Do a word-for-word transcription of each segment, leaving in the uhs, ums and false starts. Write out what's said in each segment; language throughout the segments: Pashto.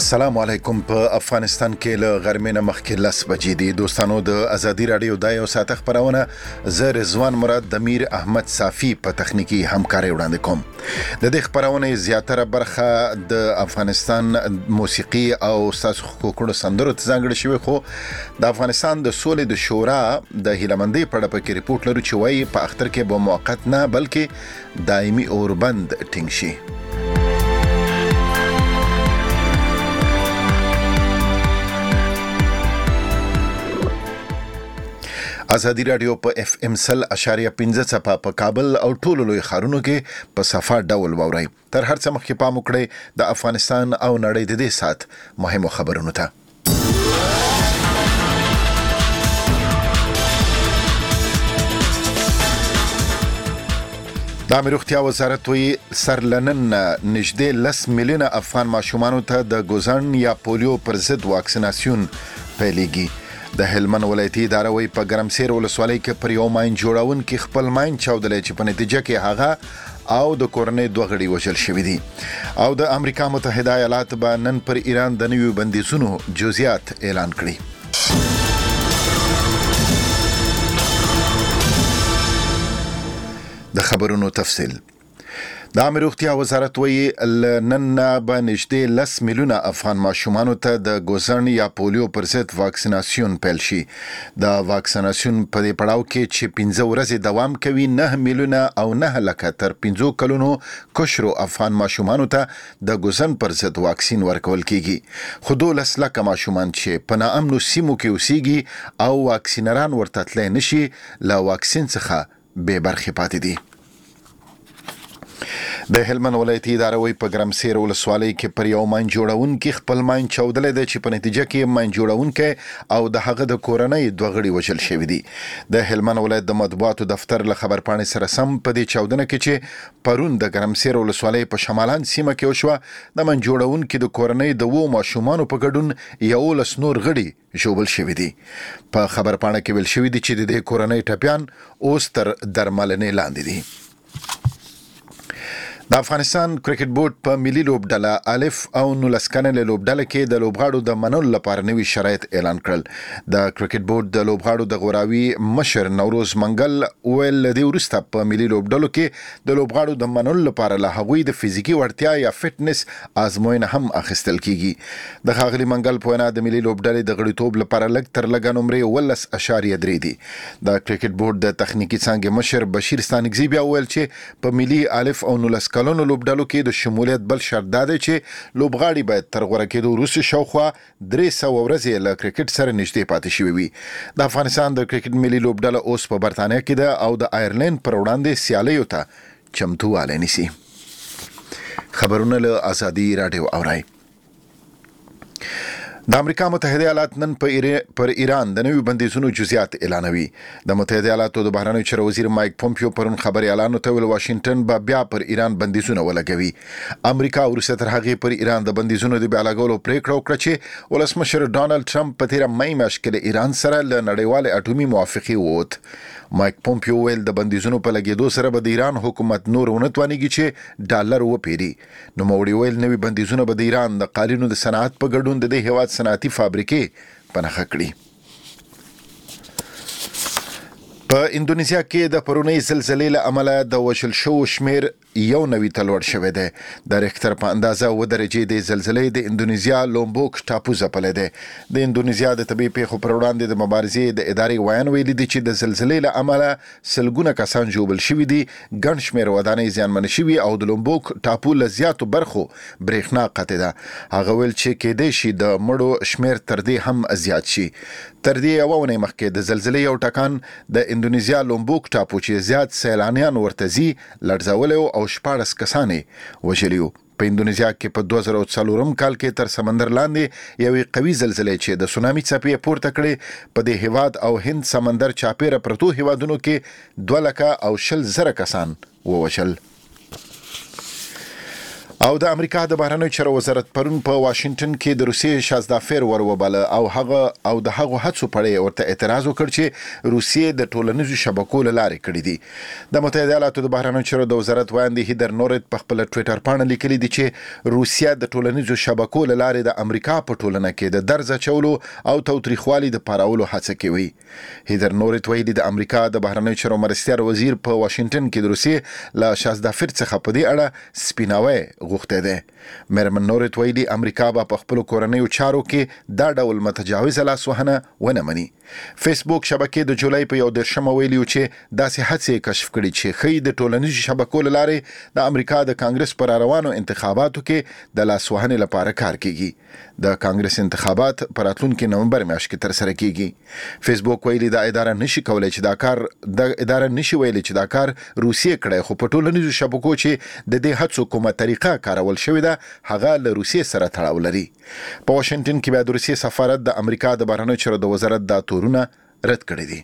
السلام علیکم. په افغانستان کې له غرمې نه مخکې لس بجې دي. دوستانو د ازادي رادیو د یو ساعت خبرونه زه رضوان مراد د میر احمد صافی په تخنیکی همکاري وړاندې کوم. د دې خبرونه زیاتره برخه د افغانستان موسیقي او ساز حقوقو سندرو ته ځانګړې شوی، خو د افغانستان د سولې د شورا د هیلمندۍ په اړه پکې ریپورت لرو چې وايي په اختر کې به موقت نه بلکې دایمي اوربند ټینګ شي. ازادي رادیو په اف ام سل اشاریه پنځه څپه په کابل او ټولو لوی ښارونو کې په صفا ډول واوري. تر هر څه مخکې پام وکړئ د افغانستان او نړۍ د دې سات مهمو خبرونو ته. د امیر روغتیا وزارت وی سرلنن نږدې لس میلیونه افغان ماشومانو ته د ګوزن یا پولیو پر ضد واکسیناسیون پیلېږي. د هلمند ولایتي اداره وی په ګرمسیر ولسوالۍ کې پر یو ماین جوړون کې خپل ماین چاودلې چې په نتیجه کې هغه او د کورنۍ دوه غړي وژل شوي دي. او د امریکا متحده ایالات به نن پر ایران د نویو بندیزونو جزئیات اعلان کړي. د خبرونو تفصیل. د امیر روغتیا وزارت وی نن به نږدې لس میلیونه افغان ماشومانو ته د ګوزن یا پولیو پر ضد واکسیناسیون پیل شي. د واکسیناسیون په دې پړاو کې چې پنځه ورځې دوام کوي نه میلیونه او نه لکه تر پنځو کلونو کشرو افغان ماشومانو ته د ګوزن پر ضد واکسین ورکول کیږي. خو دولس لکه ماشومان چې په ناامنو سیمو کې اوسېږي او واکسینران ورته تللی نشي له واکسین څخه بې برخې پاتې دي. د هلمند ولایتي اداره وی په ګرمسیر ولسوالۍ کې پر یو ماین جوړون کې خپل ماین چاودلې ده چې په نتیجه کې ماین جوړون کې او د هغه د کورنۍ دوه غړي وژل شوي دي. د هلمند ولایت د مطبوعاتو دفتر له خبرپاڼې سره سم په دې چاودنه کې چې پرون د ګرمسیر ولسوالۍ په شمالان سیمه کې وشوه د ماین جوړون کې د کورنۍ د وو ماشومانو په ګډون یولس نور غړي ژوبل شوي دي. په خبرپاڼه کې ویل شوي دي چې د دې کورنۍ ټپیان اوس تر درملنې لاندې دي. د افغانستان کرکټ بورډ په ملي لوبډله الف او نولس کلنه لوبډله کې د لوبغاړو د منلو لپاره نوي شرایط اعلان کړل. د کرکټ بورډ د لوبغاړو د غوراوي مشر نوروز منګل ویل د وروسته په ملي لوبډلو کې د لوبغاړو د منلو لپاره له هغوی د فزیکی وړتیا یا فټنس آزموینه هم اخیستل کیږي. د ښاغلي منګل په وینا د ملي لوبډلې د غړیتوب لپاره لږ تر لږه نمرې ولس اشاریه درې دي. د کرکټ بورډ د تخنیکی څانګې مشر بشیر ستانکزی بیا ویل چې په ملي الف او نولس کلونو لوبډلو کې د شمولیت بل شرط دا دی چې لوبغاړي باید تر غوره کېدو وروسته شاوخوا درې سوه ورځې له کرکټ سره نږدې پاتې شوي وي. د افغانستان د کرکټ ملي لوبډله اوس په برطانیه کې ده او د آیرلینډ پر وړاندې سیالیو ته چمتووالی نیسي. خبرونه له ازادي رادیو اورئ. د امریکا متحده ایالات نن پر ایران د نویو بندیزونو جزئیات اعلانوي. د متحده ایالاتو د بهرنیو چارو وزیر مایک پومپیو پرون خبري اعلان وکړ چې واشنگټن به بیا پر ایران بندیزونه ولګوي. امریکا وروسته تر هغه پر ایران د بندیزونو د بیا لګولو پریکړه وکړه چې ولسمشر ډانلډ ټرمپ په تیر مې میاشت کې ایران سره له نړیوال اټومي موافقه ووت. مایک پومپیو ویل د بندیزونو په لګېدو سره به د ایران حکومت نور ونه توانېږي چې ډالر وپیري. نو موړي ویل نوي بندیزونه به د ایران د قالینو د صنعت په ګډون د دې هیواد صنعتي فابریکې په نښه کړي. په اندونیزیا کې د پرونۍ زلزلې له امله د وژل شوو شمیر یو نوي ته لوړ شوی دی. د ریختر په اندازه اووه درجې د زلزلې د اندونیزیا لومبوک ټاپو ځپلی دی. د اندونیزیا د طبیعي پیښو پر وړاندې د مبارزې د ادارې ویان ویلي دي چې د زلزلې له امله سلګونه کسان ژوبل شوي دي، ګڼ شمېر ودانۍ زیانمنې شوي او د لومبوک ټاپو له زیاتو برخو برېښنا قطع ده. هغه ویل چې کېدای شي د مړو شمېر تر دې هم زیات شي. تر دې یوه اونۍ مخکې د زلزلې یو ټکان د اندونیزیا لومبوک ټاپو چې زیات سیلانیان ورته ځي لړزولی او شپاړس کسانې وژلي وو. په اندونیزیا کې په دوه زره څلورم کال کې تر سمندر لاندې یوې قوي زلزلې چې د سونامي څپې پورته کړې په دې هیواد او هند سمندر چاپیره پرتو هیوادونو کې دوه لکه او شل زره کسان ووژل. او د امریکا د بهرنیو چارو وزارت پرون په واشنگټن کې د روسیې شازدافیر وروبله او هغه او د هغه هڅو پړې ورته اعتراض وکړ چې روسیې د ټولنیزو شبکو لارې کړې دي. د متحده ایالاتو د بهرنیو چارو د وزارت وایي هیدر نورت په خپل ټوئیټر باندې لیکلي دي چې روسیا د ټولنیزو شبکو لارې د امریکا په ټولنه کې د درز چولو او توتریخوالي د پاراولو هڅه کوي. هیدر نورت وایي د امریکا د بهرنیو چارو مرستیال وزیر په واشنگټن کې د روسیې له شازدافیر څخه په دې اړه سپیناوی غوښته ده. مرمن نورت ویلي امریکا به په خپل کورنیو چارو کې دا ډول متجاوز لاسوهنه ونه مني. فیسبوک شبکې د جولای په یو درشمه ویلي چې داسې هڅې کشف کړي چې خې د ټولنیزو شبکو لارې د امریکا د کانګرس پر روانو انتخاباتو کې د لاسوهنې لپاره کار کوي. د کانګرس انتخابات په راتلونکي نومبر میاشت کې تر سره کیږي. فیسبوک ویلي دا اداره نشي کولای چې دا کار د اداره نشي ویلي چې دا کار روسیې کړی، خو په ټولنیزو شبکو چې د دې هڅو کومه طریقه کارول شوې ده هغه له روسیې سره تړاو لري. په واشنگټن کې د روسیې سفارت د امریکا د بهرنیو چارو د وزارت د تورونه رد کړی دي.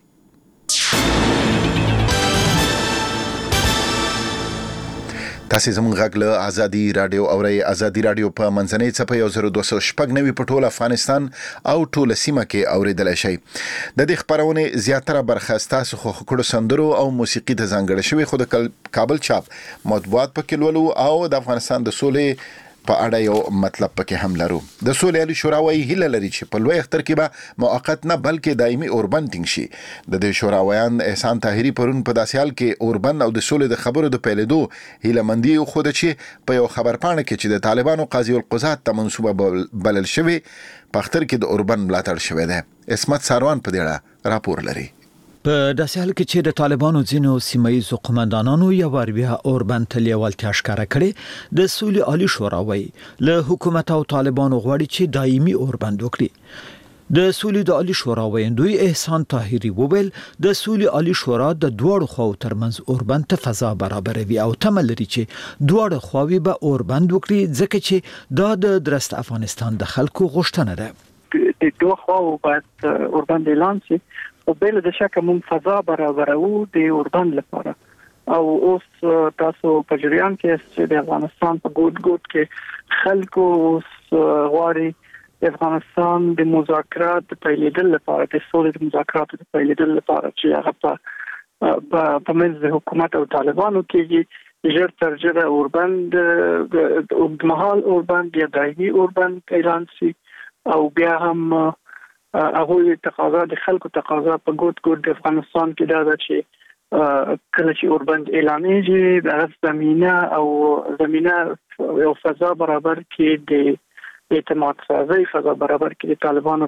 تاسو زموږ غږ له ازادي رادیو اورئ. ازادي رادیو په منځنۍ څپه یو زر دوه سوه شپږ نوي په ټول افغانستان او ټول سیمه کې اوریدلای شئ. د دې خبرونه زیاتره برخه ستاسو خو کړو سندرو او موسیقي ته ځانګړې شوی، خو د کابل چاپ مطبوعات پکې لولو او د افغانستان د سولې په اړه یو مطلب پکې هم لرو. د سولې علي شورا وايي هیله لري چې په لوی اختر کې به موقت نه بلکې دایمي اوربند ټینګ شي. د دې شورا ویان احسان طاهری پرون په داسې حال کې اوربند او د سولې د خبرو د پیلېدو هیله مندي خو د چې په یو خبر پاڼه کې چې د طالبانو قاضي القضات ته منسوبه بلل شوی په اختر کې د اوربند ملاتړ شوی دی. اسمت ساروان په دې اړه راپور لري. په داسې حال کې چې د طالبانو ځینو سیمایي قومندانانو یو ور بیا اوربند تلیوالتیا ښکارا کړي، د سولې عالی شورا وایي له حکومت او طالبانو غواړي چې دایمي اوربند وکړي. د سولې د عالی شورا ویندوی احسان طاهری وویل د سولې عالی شورا د دوړو خو ترمنځ اوربند ته فضا برابروي او تمل لري چې دوړو خواوی به اوربند وکړي ځکه چې دا د درست افغانستان د خلکو غوښتنه ده. د دوه خواو باید اوربند اعلان شي او بل د شک مون فضا برابرو د اوربند لپاره. او اوس تاسو په جریان کې چې د افغانستان په ګوت ګوت کې خلکو اوس غواړي د افغانستان د مذاکرات پیلېدل لپاره د سولې د مذاکرات پیلېدل لپاره چې هغه په په منځ د حکومت او طالبانو کې ژر تر ژره اوربند د محل اوربند یا دایمي اوربند اعلان شي. او بیا هم هغه تقاضا د خلکو تقاضا په ګوت ګوت د افغانستان کې دا ده چې کله چې اوربند اعلانېږي د زمينه او زمينه او فضا برابر کې د اعتماد سازي فضا برابر کې د طالبانو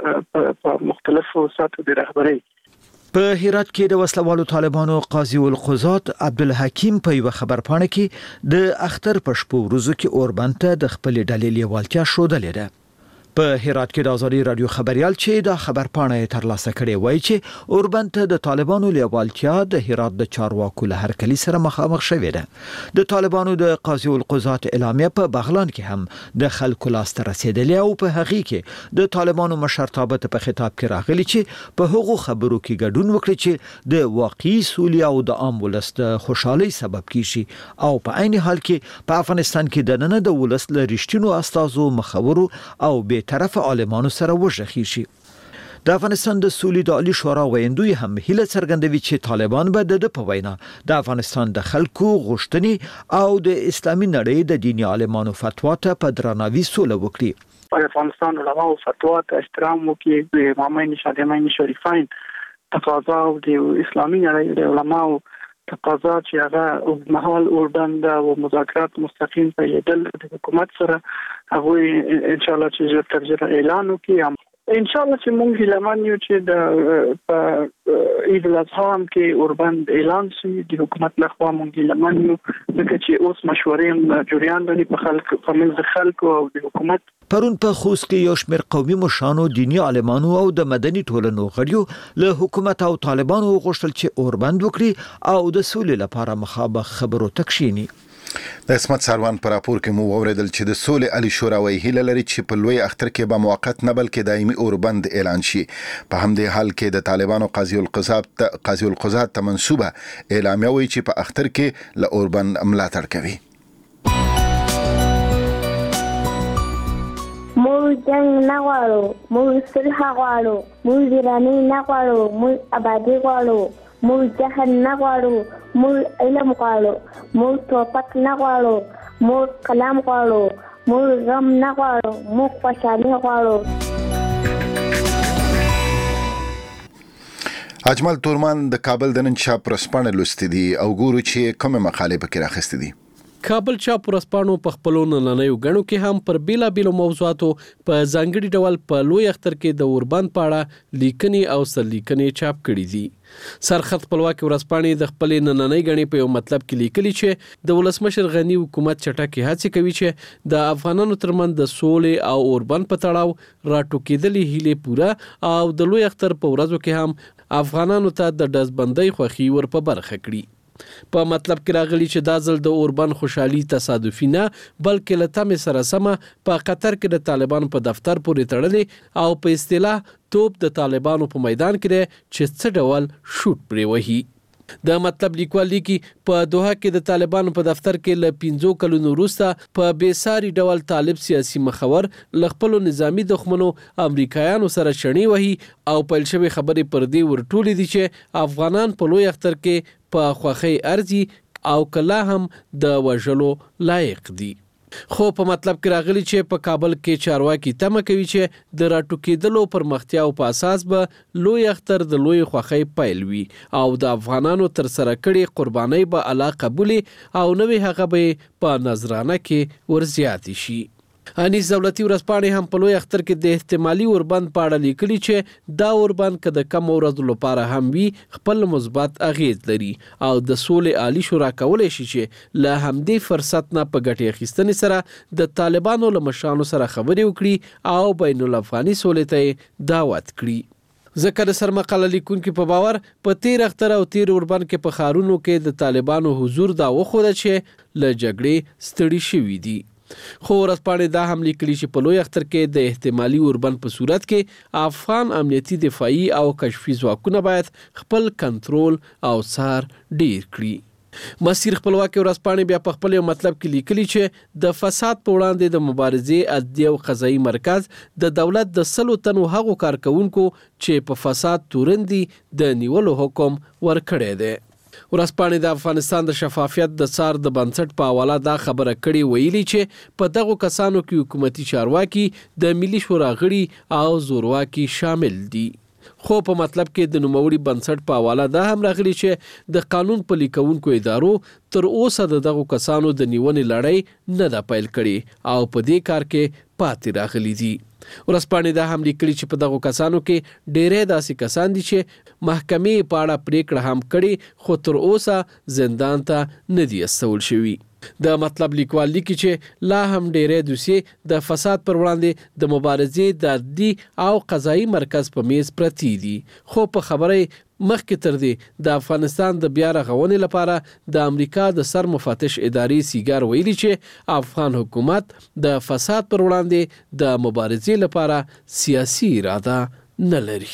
په مختلفو سطحو د رهبري. په هرات کې د وسلوالو طالبانو قاضي القضات عبدالحکیم په یو خبر پاڼه کې د اختر په شپو ورځو کې اوربند ته د خپل ډلې لیوالتیا شودلې ده. په هرات کې د ازادي رادیو خبريال چې دا خبر پاڼه تر لاسه کړي وایي چې اوربند ته د طالبانو لیوالتیا د هرات د چارواکو له هرکلی سره مخامخ شوې ده. د طالبانو د قاضي القضات اعلامیه په بغلان کې هم د خلکو لاس ته رسیدلې او په هغه کې د طالبانو مشرتابه په خطاب کې راغلي چې په هغو خبرو کې ګډون وکړي چې د واقعي سولې او د عام ولس د خوشحالي سبب کیږي او په عین حال کې په افغانستان کې د نن د ولس له رښتینو استازو مخورو او به طرف عالمانو سره وژغي شي. د افغانستان د سولې د عالی شورا ویندوی هم هیله څرګندوي چې طالبان به د په وینا د افغانستان د خلکو غوښتنې او د اسلامي نړۍ د دیني عالمانو فتوا ته په درناوي سوله وکړي. په افغانستان علماء فتوا ته احترام وکړي، د امامین شادمین شریفین تقاضا او د اسلامي نړۍ د علماء تقاضا چې هغه محل اوربند او مذاکرات مستقیم پیلېدل د حکومت سره هغه ان شاء الله چې ژر تر ژره اعلان وکړي. ان شاء الله چې موږ هیلمن یو چې د په عید الاضحی کې اوربند اعلان شي د حکومت لخوا. موږ هیلمن یو ځکه چې اوس مشورې جریان لري په خلک په منځ خلکو او د حکومت. پرون په خوست کې یو شمېر قومي مشرانو، دیني عالمانو او د مدني ټولنو غړیو له حکومت او طالبانو غوښتل چې اوربند وکړي او د سولې لپاره مخابخ خبرو تکشيني. د اسمت ساروان پر راپور کې مو اوریدل چې د سولې علی شورا وی هیله لري چې په لوی اختر کې به موقت نه بلکې دایمي اوربند اعلان شي. په همدې حال کې د طالبانو قاضي القضات قاضي القضات ته منسوبه اعلامیه وی چې په اختر کې له اوربند ملاتړ کوي. جنگ نه غواړو، موږ صلح غواړو، موږ ویراني نه غواړو، موږ آبادي غواړو، موږ جهل نه غواړو، موږ علم غواړو، موږ توپک نه غواړو، موږ قلم غواړو، موږ غم نه غواړو، موږ خوشحالي غواړو. اجمل تورمان د کابل د نن چاپ ورځپاڼه لوستې دي او ګورو چې کومه مقاله پکې راخستې دي. کابل چاپ ورځپاڼو په خپلو نننیو غنو کې هم پر بیلابیلو موضوعاتو په ځانګړي ډول په لوی اختر کې د اوربند پاړه لیکنې او سرلیکنې چاپ کړي دي. سرخط خپلواکي ورځپاڼې د خپلې نننۍ غنې په یو مطلب کې لیکلي چې د ولسمشر غنی حکومت چټکې هڅې کوي چې د افغانانو ترمنځ د سولې او اوربند په تړاو راټوکېدلې هیلې پوره او د لوی اختر په ورځو کې هم افغانانو ته د ډزبندۍ خوښي ور په برخه کړي. په مطلب کې راغلی چې دا ځل د اوربند خوشحالي تصادفي نه بلکې له تمې سره سمه په قطر کې د طالبانو په دفتر پورې تړلې او په اصطلاح توپ د طالبانو په میدان کې دی چې څه ډول شوټ پرې وهي. د مطلب لیکوال لیکي په دوحه کې د طالبانو په دفتر کې ل پنځو کلونو وروسته په بیساري ډول طالب سیاسي مخور ل خپل نظامی دښمنو امریکایانو سره شړې وهي او په شوی خبرې پر دې ورټولې دي چې افغانان په لوی اختر کې په خوخي ارزي او کله هم د وژلو لایق دي. خو په مطلب کې راغلی چې په کابل کې چارواکي تمه کوي چې د راټوکېدلو پرمختیاو په اساس به لوی اختر د لوی خوخي پیل وي او د افغانانو تر سره کړي قرباني به الله قبول او نوې هغه به په نظرانه کې ورزیات شي. انیس دولتي ورځپاڼې هم په لوی اختر کې د احتمالي اوربند په اړه لیکلي چې دا اوربند که د کم ورځو لپاره هم وي خپل مثبت اغیز لري او د سولې عالی شورا کولی شي چې له همدې فرصت نه په ګټې اخیستنې سره د طالبانو له مشرانو سره خبرې وکړي او بین الافغاني سولې ته دعوت کړي. ځکه د سرمقاله لیکونکو په باور په تیر اختر او تیر اوربند کې په ښارونو کې د طالبانو حضور دا وښوده چې له جګړې ستړي شوي دي. خو ورځپاڼې دا هم لیکلي چې په لوی اختر کې د احتمالي اوربند په صورت کې افغان امنیتي دفاعي او کشفي ځواکونه باید خپل کنټرول او څار ډیر کړي. مسیر خپلواکي ورځپاڼې بیا په خپل یو مطلب کې لیکلي چې د فساد په وړاندې د مبارزې عدلي او قضایي مرکز د دولت د سلو تنو هغو کارکونکو چې په فساد تورن دي د نیولو حکم ورکړی دی. ورځپاڼې د افغانستان د شفافیت د څار د بنسټ په حواله دا خبره کړې ویلي چې په دغو کسانو کې حکومتي چارواکي د ملي شورا غړي او زورواکي شامل دي. خو په مطلب کې د نوموړي بنسټ په حواله دا هم راغلی چې د قانون پلي کوونکو ادارو تر اوسه د دغو کسانو د نیونې لړۍ نه ده پیل کړې او په دې کار کې پاتې راغلي دي. ورځپاڼې دا هم لیکلي چې په دغو کسانو کې ډېری داسې کسان دي چې محکمې په اړه پریکړه هم کړې خو تر اوسه زندان ته نه دي استول شوي. د مطلب لیکوال لیکي چې لا هم ډېری دوسیې د فساد پر وړاندې د مبارزې د عدلي او قضایي مرکز په میز پرتې دي. خو په خبره مخکې تر دې د افغانستان د بیا رغونې لپاره د امریکا د سر مفتش ادارې سیګار ویلي چې افغان حکومت د فساد پر وړاندې د مبارزې لپاره سیاسي اراده نه لري.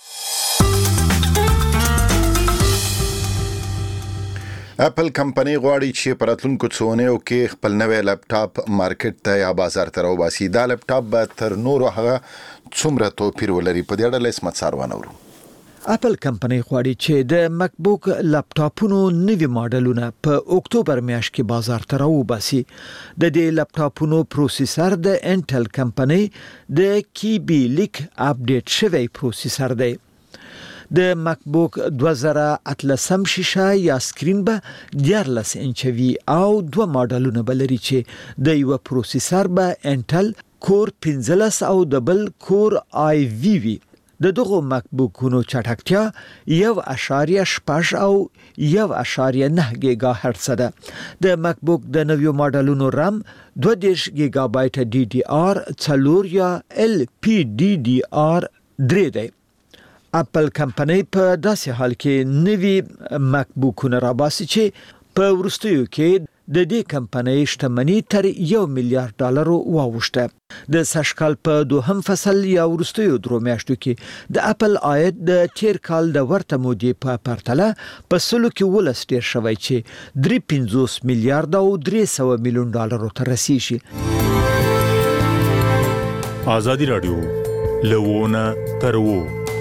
اپل کمپنۍ غواړي چې په راتلونکو څو اونیو کې خپل نوی لپټاپ مارکیټ ته یا بازار ته راوباسي. دا لپټاپ به تر نورو هغه څومره توپیر ولري په دې اړه اسمت ساروان اورو. اپل کمپنۍ غواړي چې د مک بوک لپټاپونو نوي ماډلونه په اکتوبر میاشت کې بازار ته راوباسي. د دې لپټاپونو پروسیسر د انټل کمپنۍ د کیبي لیک اپډیټ شوی پروسیسر دی. د مک بوک دوه زره اتلسم شیشه یا سکرین به دیارلس انچوي او دوه ماډلونه بلري چې د یو پروسیسر به انټل کور پنځلس او د بل کور آی وی وی. د دغه مک بوکونو چټکتیا یو اشاریه شپږ او یو اشاریه نه گیگا هرتز ده. د مک بوک د نویو ماډلونو رام دوه دېرش گیگا بایټ ډي ډي آر څلور یا ال پی ډي ډي آر درې دی. اپل کمپنۍ په داسې حال کې نوي مک بوکونه راباسي چې په وروستیو کې د دې کمپنۍ شتمنۍ تر یو میلیارډ ډالر واوښته. د سږکال په دوهم فصل یا وروستیو درو میاشتو کې د اپل عاید د تیر کال د ورته مودې په پرتله په سلو کې ولس ډیر شوی چې درې پنځوس میلیارډ او درې سوه میلیون ډالر ته رسیږي. ازادي رادیو لوونه ترو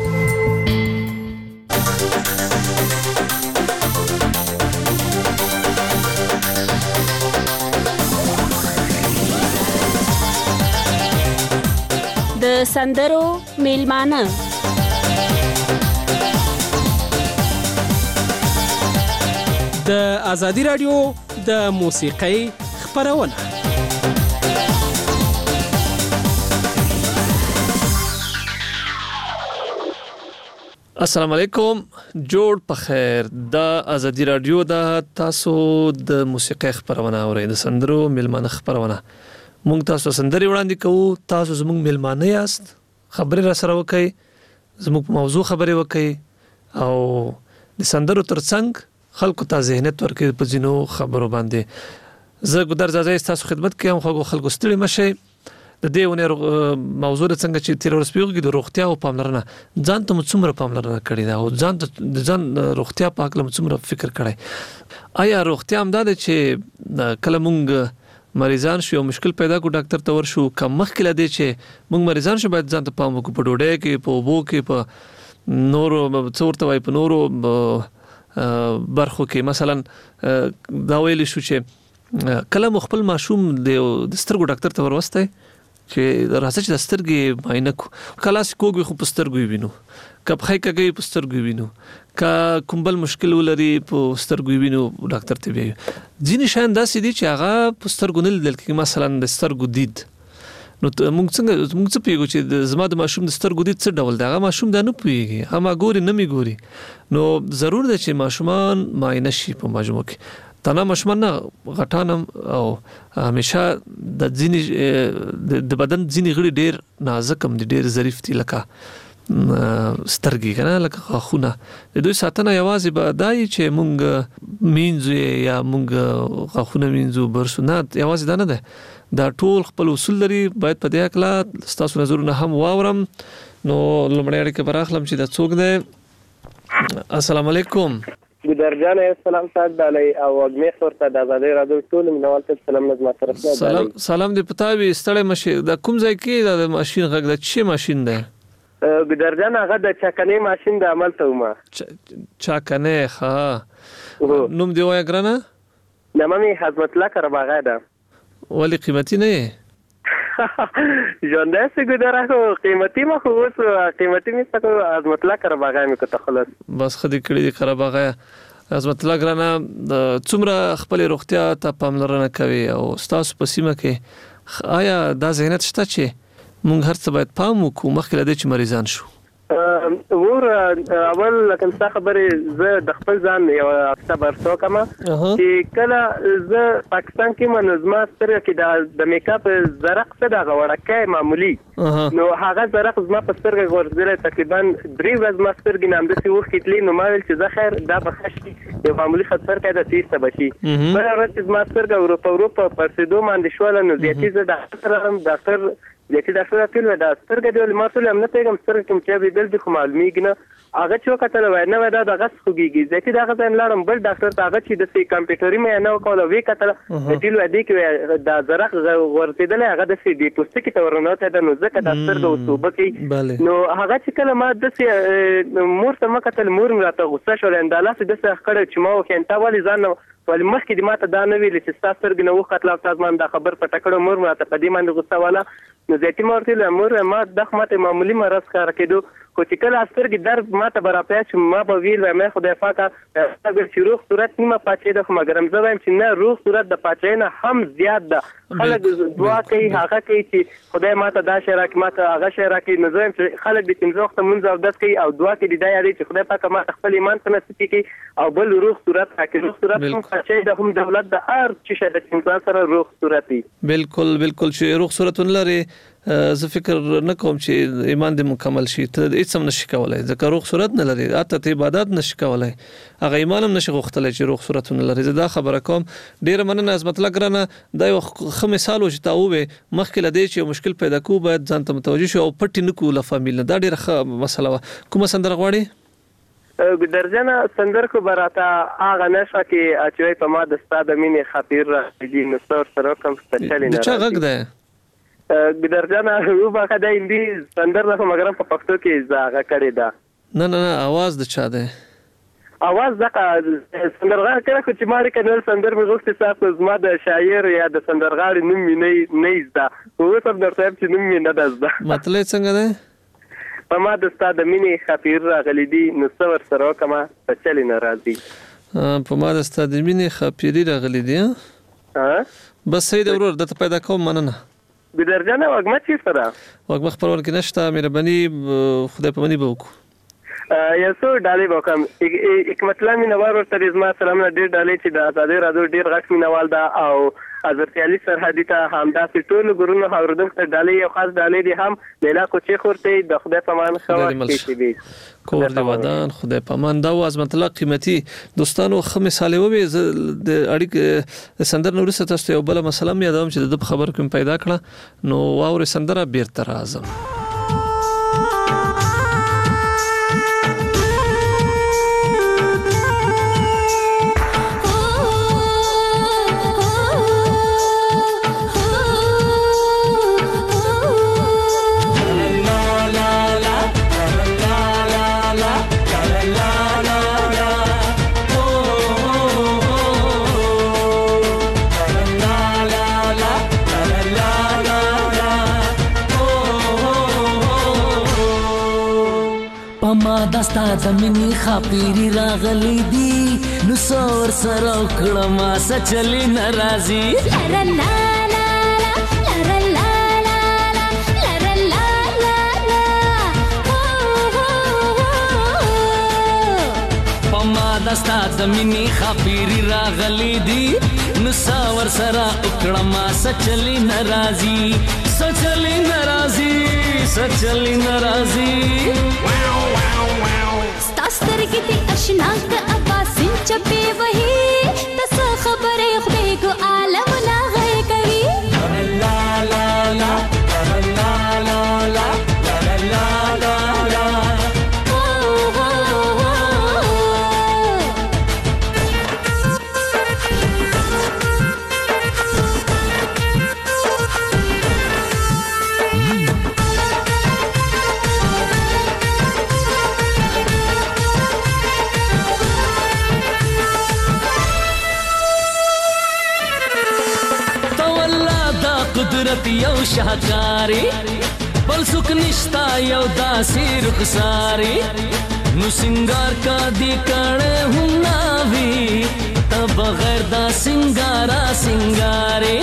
د سندرو میلمانه د ازادي رادیو د موسیقۍ خبرونه. السلام علیکم، جوړ په خیر. د ازادي رادیو د تاسو د موسیقۍ خبرونه اورئ، د سندرو میلمانه خبرونه. مونږ تاسو سندري وړاندې کوو، تاسو زموږ میلمانه یاست، خبرې را سره وکړئ، زموږ موضوع خبرې وکړئ او د سندرو ترڅنګ خلکو ته ذهنیت ورکړي په ځینو خبرو باندې. زه ګودر زازای تاسو خدمت کوم، خو خلکو ستړي مشي. د دې ونه موضوع څنګه چې تیر ورځ پیوږي د روغتیا او پاملرنه، ځان ته څومره پاملرنه کړې ده او ځان د ځان روغتیا په اړه څومره فکر کړی؟ آیا روغتیا هم ده چې کله مونږ مریضان شو او مشکل پیدا کو ډاکټر ته ورشو، کم مخکې لدی چې مونږ مریضان شو باید ځان ته پام وکړو، په ډوډۍ کې، په اوبو کې، په نورو څورته وای په نورو برخو کې. مثلا دا ویل شو چې کله مخبل ماشوم د سترګو ډاکټر ته ورسته چې راځي چې د سترګې معاینه کو، کلاس کوګي خو په سترګو وینو، کب خای کګي په سترګو وینو، کا کومبل مشکل ولري په سترګو وینو ډاکټر ته ویو. ځینې شان داسې دي چې هغه په سترګو نه لیدل کېږي، مثلا د سترګو دید. نو موږ څنګه موږ څه پیګو چې زما د ماشوم د سترګو دید څه ډول دی؟ هغه ماشوم دا نه پیږي، هغه ګوري نه می ګوري. نو ضرور دی چې ماشومان معاینه شي په مجموع کې. تنه ماشومان نه غټانم او همیشه د ځینې د بدن ځینې غړي ډیر نازک هم دي، ډیر ظریف دي، لکه سترګې کنه، لکه غاښونه. د دوی ساتنه یوازې به دای چې مونږ مینځو یا مونږ غاښونه مینځو برسو، نه یوازې دا نه ده، دا ټول خپل اصول لري. باید په دې اړه ستاسو نظرونه هم واورم. نو لومړی اړیکه به راخلم چې دا څوک دی. السلام علیکم. ګودرجان سلام صاحب علی او اګمیخ ورته د ازادي رادیو ټول منوال ته سلام نظم ترسه. سلام سلام دی پتاوی ستړی مشي. دا کوم ځای کې د ماشين غږ د چی ماشين دی؟ ګودرجان هغه د چاکنه ماشين د عمل ته ما چاکنه. ها نوم دی وای ګرانه؟ نامه حضرت الله کرباغه ده. ولی قیمتي نه ژوند سه ګدره خو قیمتي ما خو اوس قیمتي می څه حضرت الله کرباغه می کو تخلص بس خدي کړي دي کرباغه. حضرت الله ګرانه څومره خپل روغتیا ته پاملرنه کوي او تاسو په سیمه کې آیا دا ذهنیت شته چې مونږ هر څه باید پام وکړو مخکې لدې چې مریضان شو؟ ور اول لکه څه خبره زه د خپل ځان یو صبر څوکما چې کله زه پاکستان کې منظمه سره کې د میک اپ زرق څه د غوړکه معمولی نو هغه زرق زما په سترګې ورزله تقریبا درې ورځې ما سترګې نام د سی وخت کتلی نو ما ویل چې زه خیر دا بخښي یو معمولی خطر کې د تیسته بشي بل ورځ زما سترګې اروپا اروپا پرسیدو باندې شول نو زیاتې زه ډاکټر هم ډاکټر چې دا څه راځي دا سترګې د ماسول هم نه پیغام سترګې کوم چې به بل د خو معلومیږي نه هغه چې کتل وای نه ودا د غس خوږیږي ځکه دا غزن لاړم بل ډاکټر ته هغه چې د سي کمپیوټري مې نه وکول وی کتل د ټیل ودی کې دا زرق ورتیدل هغه د سي ډي پوسټ کې تورنوته د نو ځکه د سترګو وسوبه کې نو هغه چې کله ما د سي مور ته ما کتل مور مراته غوسه شول انداله د څه خړ چې ما وکینتا ولی ځان ول مخکې د ماته دا نه ویل چې تاسو سترګې نه وختلا تاسو مان دا خبر پټکړو مور مراته په دې باندې غوسه والا نو ځکه مورته له مور ما د خمته معمولی مرز کار کېدو خو چې کله سترګې درد ماته برابر چې ما په ویل مې خدای پاکه اگر چې روغ صورت نیمه پاتې ده خو مګرم زه وایم چې نه روغ صورت د پاتې نه هم زیات ده خلک دعا کوي هغه کوي چې خدای ماته دا شی راکړي ماته هغه شی راکړي نو زه چې خلک د تیم وخت مونږ او داس کوي او دعا کوي دا یاري چې خدای پاکه ماته خپل ایمان ته نصیب کړي او بل روغ صورت راکړي روغ صورت هم چې د هم دولت د ار چې شه د انسان سره روغ صورت وي بالکل بالکل چې روغ صورت ولري زه فکر نه کوم چې ایمان دې مکمل شي ته هیڅ هم نشي کولای ځکه روغ صورت نه لري اته ته عبادت نشي کولای هغه ایمان هم نشي غوښتل چې روغ صورت نه لري. زه دا خبره کوم ډیره مننه عظمت الله ګرانه دا یو خو مثال و چې تا وې مخکې لدې چې مشکل پیدا کو باید ځان ته متوجه شو او پټ نه کو له فامیل دا ډیره ښه مسله و. کومه سندره غواړي؟ ګدرجنه سندر کو براته هغه نشه کې اچوي په ما د استاد مینه خاطر راځي نو سر سره کوم سپیشل نه چا غږ ده ګدرجان او باخه د هندي سندر د مګرم په پښتو کې زاغه کړی دا نه نه نه आवाज د چا ده आवाज دغه سندرغاړي کړه چې ماري کنه سندر مې غوښتي تاسو زما د شاعر یا د سندرغاړي نوم مې نه نه زده وو ته در صاحب چې نوم مې نه دزده مطلب څنګه ده په ما د استاد مینې خفیر راغلي دي نو څور سره کما په چلی ناراضي په ما د استاد مینې خفیر راغلي دي ها بس سید ورور د ته پیدا کوم مننه ګدرجان وګمه چې سره وګمه خبرول کې نشته مهرباني خدای په منی بوکو یا څو ډالې وکم حکمت الله مینوال ورته زما سلام نه ډېر ډالې چې د ازادۍ راډیو ډېر غټ مینوال ده او حضرت علي سرحدي ته همداسې ټولو ګورونو اوریدونکو ته ډالۍ یو خاص ډالۍ دي هم لیلا کوچې خورته د خدای په امان ښه کور دی ودان خدای په امان دا عظمت الله قیمتي دوستانو خه مثال وي د اړیک سندر نور ست تاسو یو بل مسله مې یادوم چې د خبر کوم پیدا کړه نو واوري سندره بیرته راځم دستا زمینی خاپیری راغلی دی نو سور سره کړه ما سچلی ناراضي لا لا لا لا لا لا لا پما دستا زمینی خاپیری راغلی دی نو سور سره کړه ما سچلی ناراضي سچلی ناراضي سچلی ناراضي سترګې دې اشنا ک اباسین چپی وਹੀ تاسو خبره خدای کو عالم لا غي کوي لا لا لا لا لا لا لا لا قدرت یو شاهکاری بل څوک نشتا یو داسې رخساری نو سنگار کا دی کړه هم ناوی ته بغیر دا سنگارا سنگاره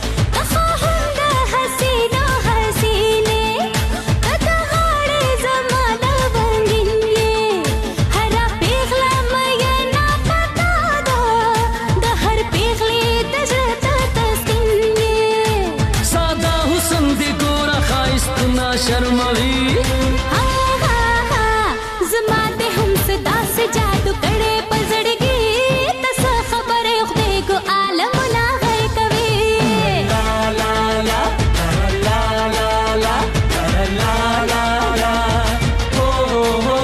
शर्मवी हा हा हा जमाते हम सदा से जादू कड़े पजड़गी तस खबरे खुदे को आलम ना है कभी ला ला ला ला ला ला ला ला ला हो हो